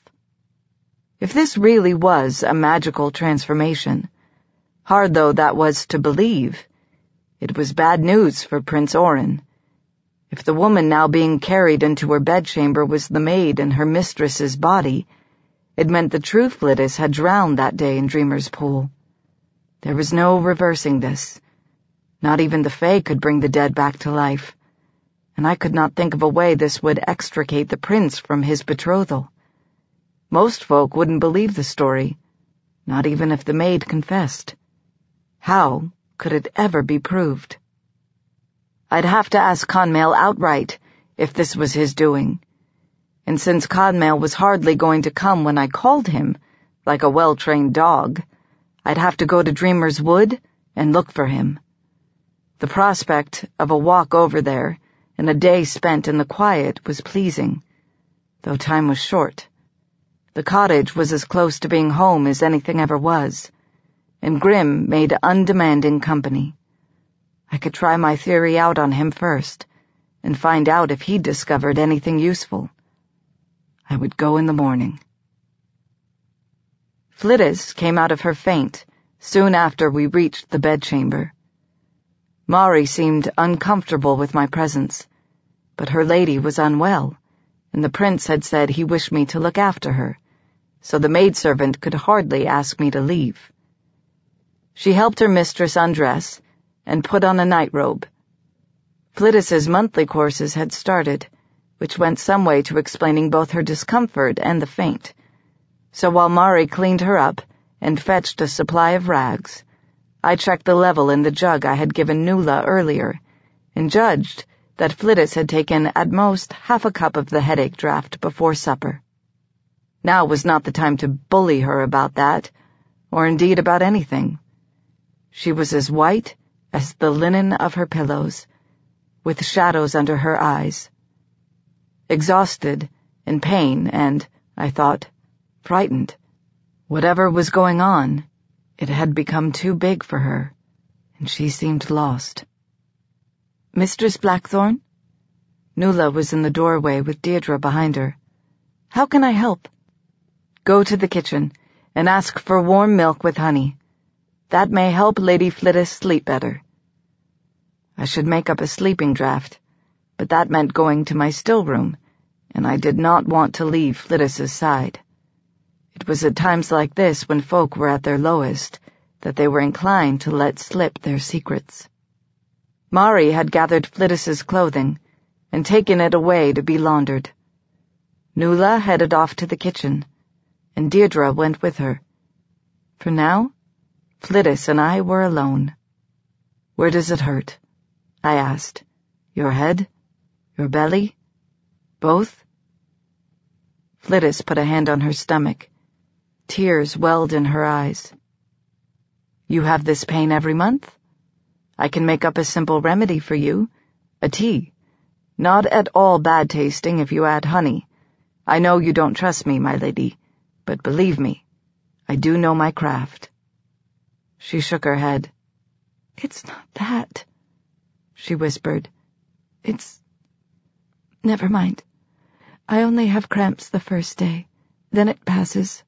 If this really was a magical transformation, hard though that was to believe, it was bad news for Prince Orin. If the woman now being carried into her bedchamber was the maid in her mistress's body, it meant the true Flittis had drowned that day in Dreamer's Pool. There was no reversing this. Not even the Fae could bring the dead back to life, and I could not think of a way this would extricate the prince from his betrothal. Most folk wouldn't believe the story, not even if the maid confessed. How could it ever be proved? I'd have to ask Conmail outright if this was his doing, and since Conmail was hardly going to come when I called him, like a well-trained dog, I'd have to go to Dreamer's Wood and look for him. The prospect of a walk over there and a day spent in the quiet was pleasing, though time was short. The cottage was as close to being home as anything ever was, and Grim made undemanding company. I could try my theory out on him first, and find out if he'd discovered anything useful. I would go in the morning. Flittis came out of her faint soon after we reached the bedchamber. Mari seemed uncomfortable with my presence, but her lady was unwell, and the prince had said he wished me to look after her, so the maidservant could hardly ask me to leave. She helped her mistress undress and put on a night-robe. Flittis's monthly courses had started, which went some way to explaining both her discomfort and the faint. So while Mari cleaned her up and fetched a supply of rags, I checked the level in the jug I had given Nuala earlier and judged that Flittis had taken at most half a cup of the headache draught before supper. Now was not the time to bully her about that, or indeed about anything. She was as white as the linen of her pillows, with shadows under her eyes. Exhausted, in pain, and, I thought, frightened. Whatever was going on, it had become too big for her, and she seemed lost. "Mistress Blackthorn?" Nuala was in the doorway with Deirdre behind her. "How can I help?" "Go to the kitchen and ask for warm milk with honey. That may help Lady Flittis sleep better." I should make up a sleeping draught, but that meant going to my still room, and I did not want to leave Flittis's side. It was at times like this, when folk were at their lowest, that they were inclined to let slip their secrets. Mari had gathered Flittis's clothing and taken it away to be laundered. Nuala headed off to the kitchen, and Deirdre went with her. For now, Flittis and I were alone. "Where does it hurt?" I asked. "Your head? Your belly? Both?" Flittis put a hand on her stomach. Tears welled in her eyes. "You have this pain every month? I can make up a simple remedy for you, a tea. Not at all bad tasting if you add honey. I know you don't trust me, my lady, but believe me, I do know my craft." She shook her head. "It's not that," she whispered. It's... Never mind. I only have cramps the first day. Then it passes."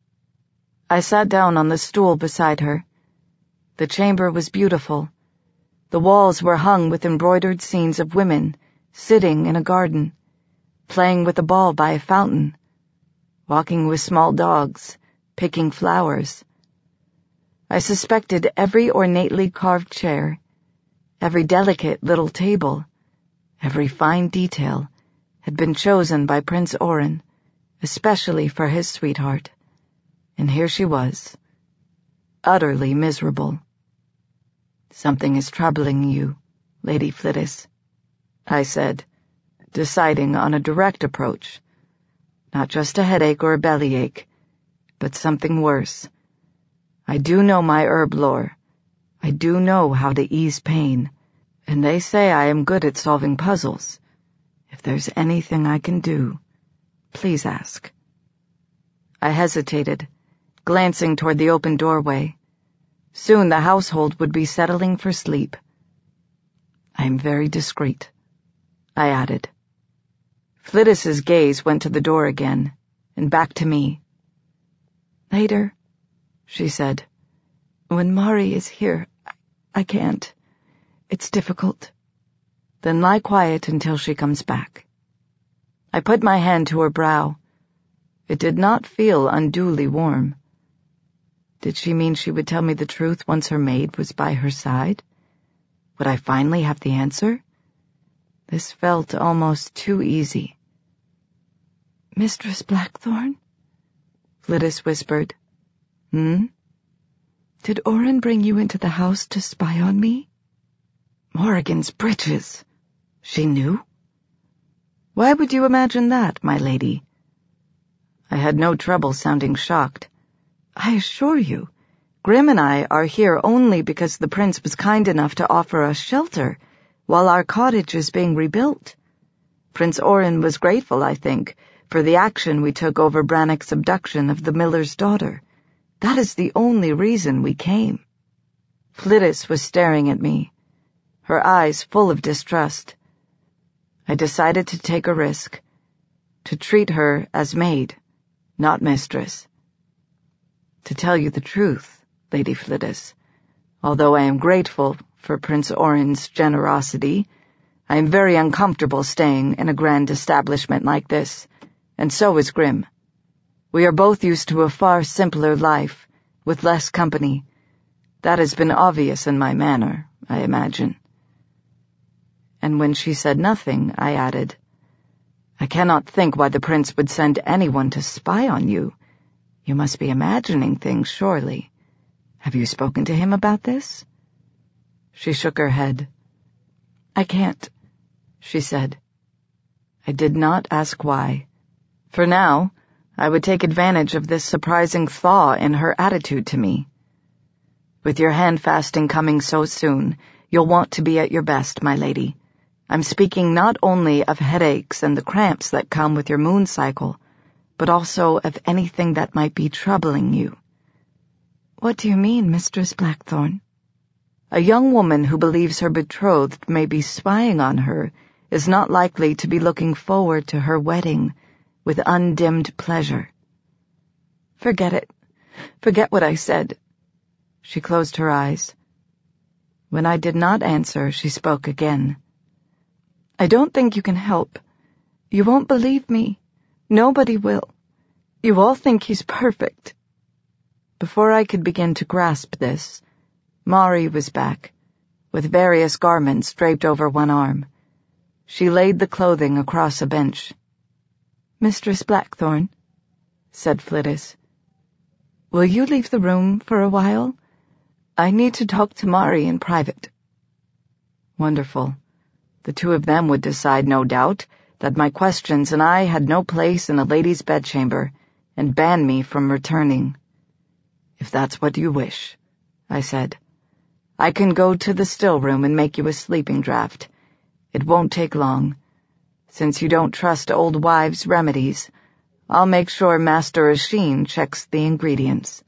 I sat down on the stool beside her. The chamber was beautiful. The walls were hung with embroidered scenes of women sitting in a garden, playing with a ball by a fountain, walking with small dogs, picking flowers. I suspected every ornately carved chair, every delicate little table, every fine detail had been chosen by Prince Orin, especially for his sweetheart. And here she was, utterly miserable. "Something is troubling you, Lady Flittis," I said, deciding on a direct approach. Not just a headache or a bellyache, but something worse. I do know my herb lore. I do know how to ease pain, and they say I am good at solving puzzles. If there's anything I can do, please ask. I hesitated, glancing toward the open doorway. Soon the household would be settling for sleep. "I am very discreet," I added. Flittis's gaze went to the door again, and back to me. "Later," she said. "When Mari is here, I, I can't. It's difficult." "Then lie quiet until she comes back." I put my hand to her brow. It did not feel unduly warm. Did she mean she would tell me the truth once her maid was by her side? Would I finally have the answer? This felt almost too easy. "Mistress Blackthorn?" Flittis whispered. "Hmm? Did Orin bring you into the house to spy on me?" Morrigan's britches! She knew? "Why would you imagine that, my lady?" I had no trouble sounding shocked. "I assure you, Grim and I are here only because the prince was kind enough to offer us shelter while our cottage is being rebuilt. Prince Orin was grateful, I think, for the action we took over Brannock's abduction of the miller's daughter. That is the only reason we came." Flittis was staring at me, her eyes full of distrust. I decided to take a risk, to treat her as maid, not mistress. "To tell you the truth, Lady Flittis, although I am grateful for Prince Orin's generosity, I am very uncomfortable staying in a grand establishment like this, and so is Grim. We are both used to a far simpler life, with less company. That has been obvious in my manner, I imagine. And when she said nothing, I added, I cannot think why the prince would send anyone to spy on you. You must be imagining things, surely. Have you spoken to him about this? She shook her head. I can't, she said. I did not ask why. For now, I would take advantage of this surprising thaw in her attitude to me. With your hand fasting coming so soon, you'll want to be at your best, my lady. I'm speaking not only of headaches and the cramps that come with your moon cycle, but also of anything that might be troubling you. What do you mean, Mistress Blackthorn? A young woman who believes her betrothed may be spying on her is not likely to be looking forward to her wedding with undimmed pleasure. Forget it. Forget what I said. She closed her eyes. When I did not answer, she spoke again. I don't think you can help. You won't believe me. Nobody will. You all think he's perfect. Before I could begin to grasp this, Mari was back, with various garments draped over one arm. She laid the clothing across a bench. Mistress Blackthorn, said Flittis, will you leave the room for a while? I need to talk to Mari in private. Wonderful. The two of them would decide, no doubt, that my questions and I had no place in a lady's bedchamber, and ban me from returning. If that's what you wish, I said. I can go to the still room and make you a sleeping draught. It won't take long. Since you don't trust old wives' remedies, I'll make sure Master Asheen checks the ingredients.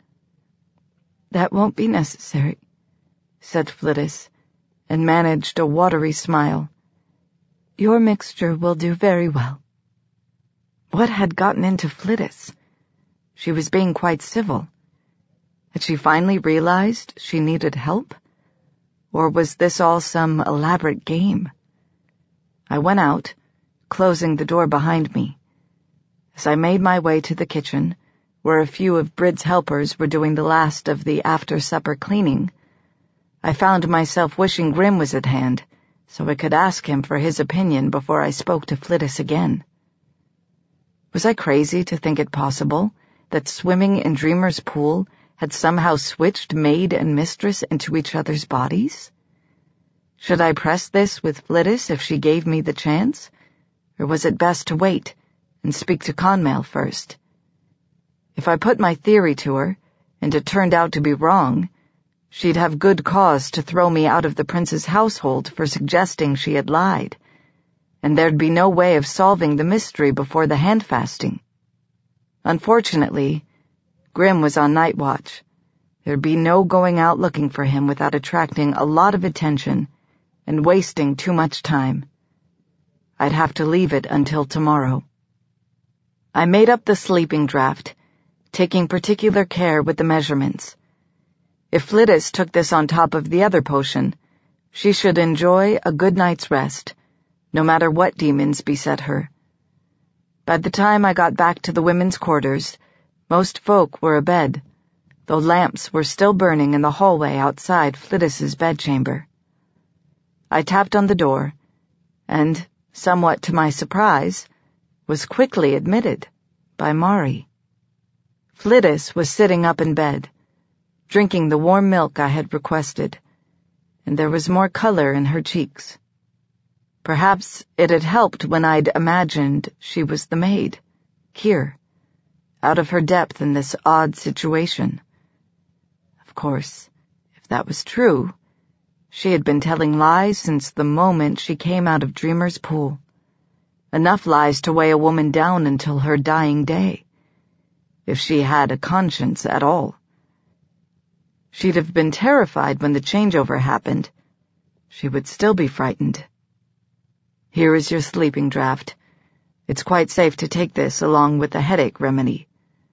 That won't be necessary, said Flittis, and managed a watery smile. Your mixture will do very well. What had gotten into Flittis? She was being quite civil. Had she finally realized she needed help? Or was this all some elaborate game? I went out, closing the door behind me. As I made my way to the kitchen, where a few of Brid's helpers were doing the last of the after-supper cleaning, I found myself wishing Grim was at hand, so I could ask him for his opinion before I spoke to Flittis again. Was I crazy to think it possible that swimming in Dreamer's pool had somehow switched maid and mistress into each other's bodies? Should I press this with Flittis if she gave me the chance, or was it best to wait and speak to Conmail first? If I put my theory to her, and it turned out to be wrong, she'd have good cause to throw me out of the prince's household for suggesting she had lied, and there'd be no way of solving the mystery before the hand-fasting. Unfortunately, Grim was on night watch. There'd be no going out looking for him without attracting a lot of attention and wasting too much time. I'd have to leave it until tomorrow. I made up the sleeping draught, taking particular care with the measurements. If Flittis took this on top of the other potion, she should enjoy a good night's rest, no matter what demons beset her. By the time I got back to the women's quarters, most folk were abed, though lamps were still burning in the hallway outside Flittis's bedchamber. I tapped on the door, and, somewhat to my surprise, was quickly admitted by Mari. Flittis was sitting up in bed, drinking the warm milk I had requested, and there was more color in her cheeks. Perhaps it had helped when I'd imagined she was the maid, Keir, out of her depth in this odd situation. Of course, if that was true, she had been telling lies since the moment she came out of Dreamer's pool. Enough lies to weigh a woman down until her dying day, if she had a conscience at all. She'd have been terrified when the changeover happened. She would still be frightened. Here is your sleeping draught. It's quite safe to take this along with the headache remedy.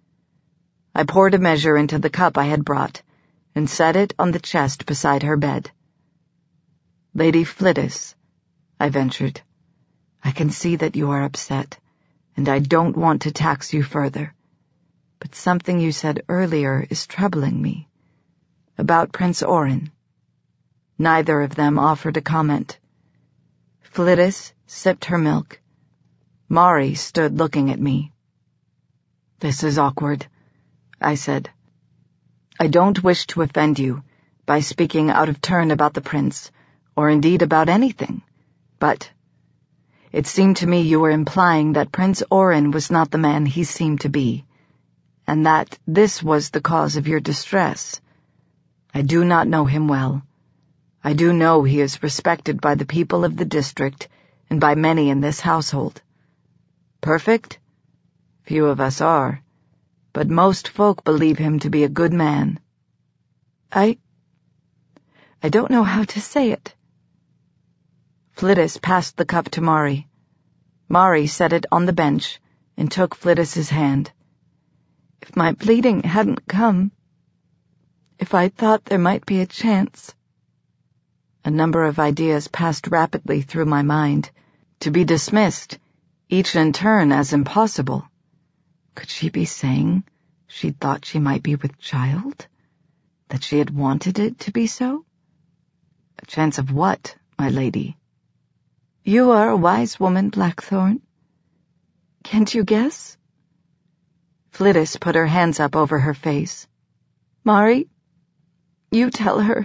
I poured a measure into the cup I had brought and set it on the chest beside her bed. Lady Flittis, I ventured. "I can see that you are upset, and I don't want to tax you further. But something you said earlier is troubling me. About Prince Orin." Neither of them offered a comment. Flittis sipped her milk. Mari stood looking at me. "This is awkward," I said. "I don't wish to offend you by speaking out of turn about the prince, or indeed about anything, but it seemed to me you were implying that Prince Orin was not the man he seemed to be, and that this was the cause of your distress. I do not know him well. I do know he is respected by the people of the district and by many in this household. Perfect? Few of us are, but most folk believe him to be a good man." I... I don't know how to say it. Flittis passed the cup to Mari. Mari set it on the bench and took Flittis's hand. "If my bleeding hadn't come, if I thought there might be a chance..." A number of ideas passed rapidly through my mind, to be dismissed, each in turn as impossible. Could she be saying she'd thought she might be with child? That she had wanted it to be so? A chance of what, my lady? "You are a wise woman, Blackthorn. Can't you guess?" Flittis put her hands up over her face. "Mari, you tell her."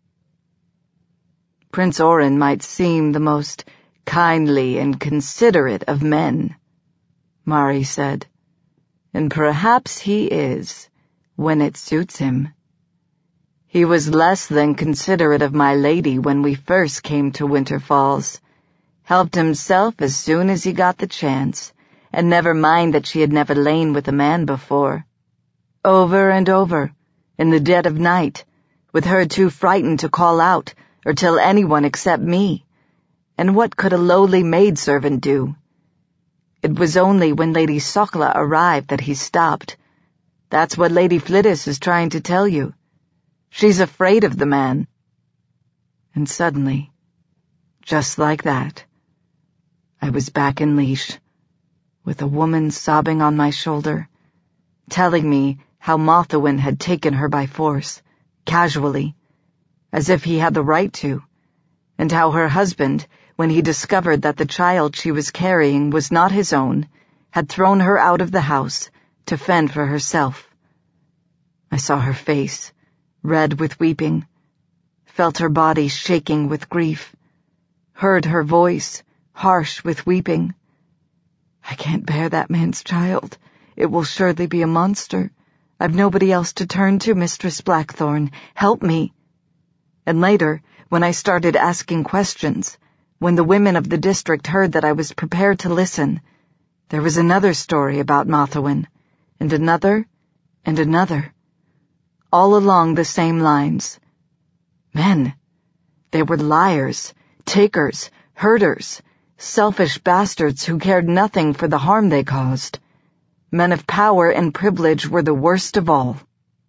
"Prince Orin might seem the most kindly and considerate of men," Mari said, "and perhaps he is, when it suits him. He was less than considerate of my lady when we first came to Winter Falls, helped himself as soon as he got the chance, and never mind that she had never lain with a man before. Over and over, in the dead of night, with her too frightened to call out or tell anyone except me. And what could a lowly maidservant do? It was only when Lady Sokla arrived that he stopped. That's what Lady Flittis is trying to tell you. She's afraid of the man." And suddenly, just like that, I was back in leash, with a woman sobbing on my shoulder, telling me how Mothawin had taken her by force, casually, as if he had the right to, and how her husband, when he discovered that the child she was carrying was not his own, had thrown her out of the house to fend for herself. I saw her face, red with weeping, felt her body shaking with grief, heard her voice, harsh with weeping. "I can't bear that man's child. It will surely be a monster. I've nobody else to turn to, Mistress Blackthorn. Help me." And later, when I started asking questions, when the women of the district heard that I was prepared to listen, there was another story about Mothawin, and another, and another, all along the same lines. Men. They were liars, takers, herders, selfish bastards who cared nothing for the harm they caused. Men of power and privilege were the worst of all.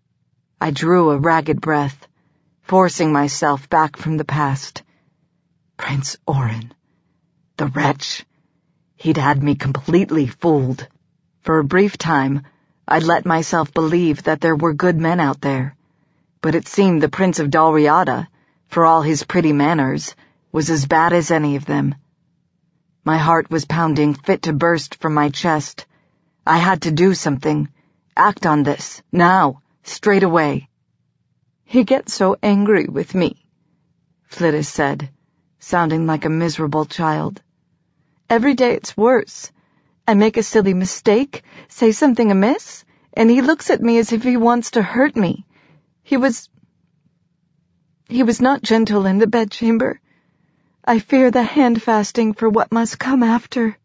I drew a ragged breath, forcing myself back from the past. Prince Orin. The wretch. He'd had me completely fooled. For a brief time, I'd let myself believe that there were good men out there, but it seemed the Prince of Dalriada, for all his pretty manners, was as bad as any of them. My heart was pounding fit to burst from my chest. I had to do something, act on this, now, straight away. "He gets so angry with me," Flittis said, sounding like a miserable child. "Every day it's worse. I make a silly mistake, say something amiss, and he looks at me as if he wants to hurt me. He was... he was not gentle in the bedchamber. I fear the hand-fasting for what must come after."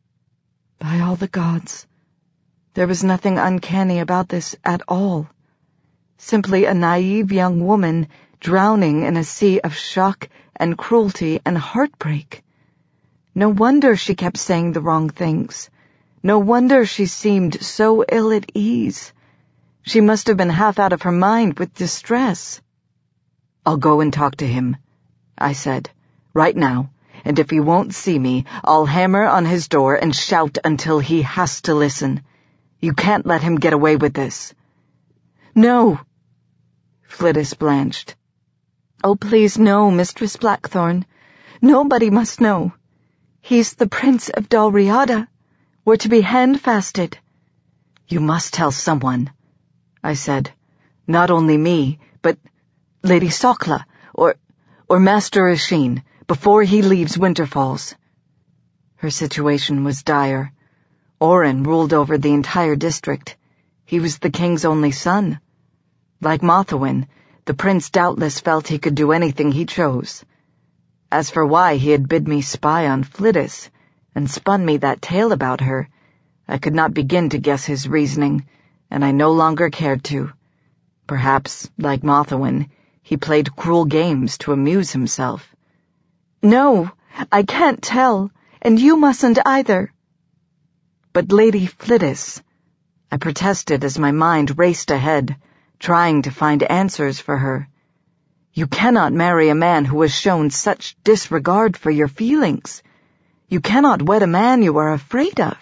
By all the gods, there was nothing uncanny about this at all. Simply a naive young woman drowning in a sea of shock and cruelty and heartbreak. No wonder she kept saying the wrong things. No wonder she seemed so ill at ease. She must have been half out of her mind with distress. "I'll go and talk to him," I said, "right now, and if he won't see me, I'll hammer on his door and shout until he has to listen. You can't let him get away with this." "No." Flittis blanched. "Oh, please, no, Mistress Blackthorn. Nobody must know. He's the Prince of Dalriada. We're to be handfasted." "You must tell someone," I said. "Not only me, but Lady Sokla, or, or Master Asheen, before he leaves Winterfalls." Her situation was dire. Oren ruled over the entire district. He was the king's only son. Like Mothawin, the prince doubtless felt he could do anything he chose. As for why he had bid me spy on Flittis and spun me that tale about her, I could not begin to guess his reasoning, and I no longer cared to. Perhaps, like Mothawin, he played cruel games to amuse himself. "No, I can't tell, and you mustn't either." "But Lady Flittis," I protested as my mind raced ahead, trying to find answers for her. "You cannot marry a man who has shown such disregard for your feelings. You cannot wed a man you are afraid of.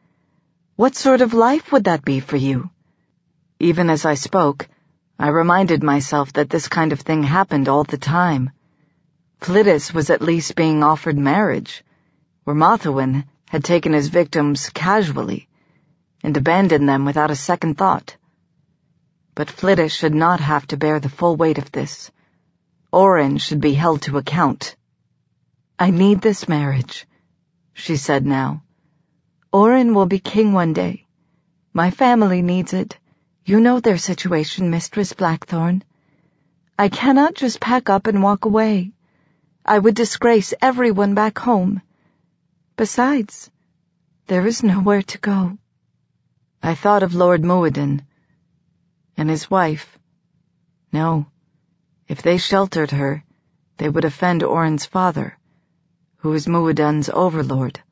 What sort of life would that be for you?" Even as I spoke, I reminded myself that this kind of thing happened all the time. Flittis was at least being offered marriage, where Mothawin had taken his victims casually and abandoned them without a second thought. But Flittis should not have to bear the full weight of this. Oren should be held to account. "I need this marriage," she said now. "Oren will be king one day. My family needs it. You know their situation, Mistress Blackthorn. I cannot just pack up and walk away. I would disgrace everyone back home. Besides, there is nowhere to go." I thought of Lord Muad'Dib and his wife. No, if they sheltered her, they would offend Oren's father, who is Muad'Dib's overlord.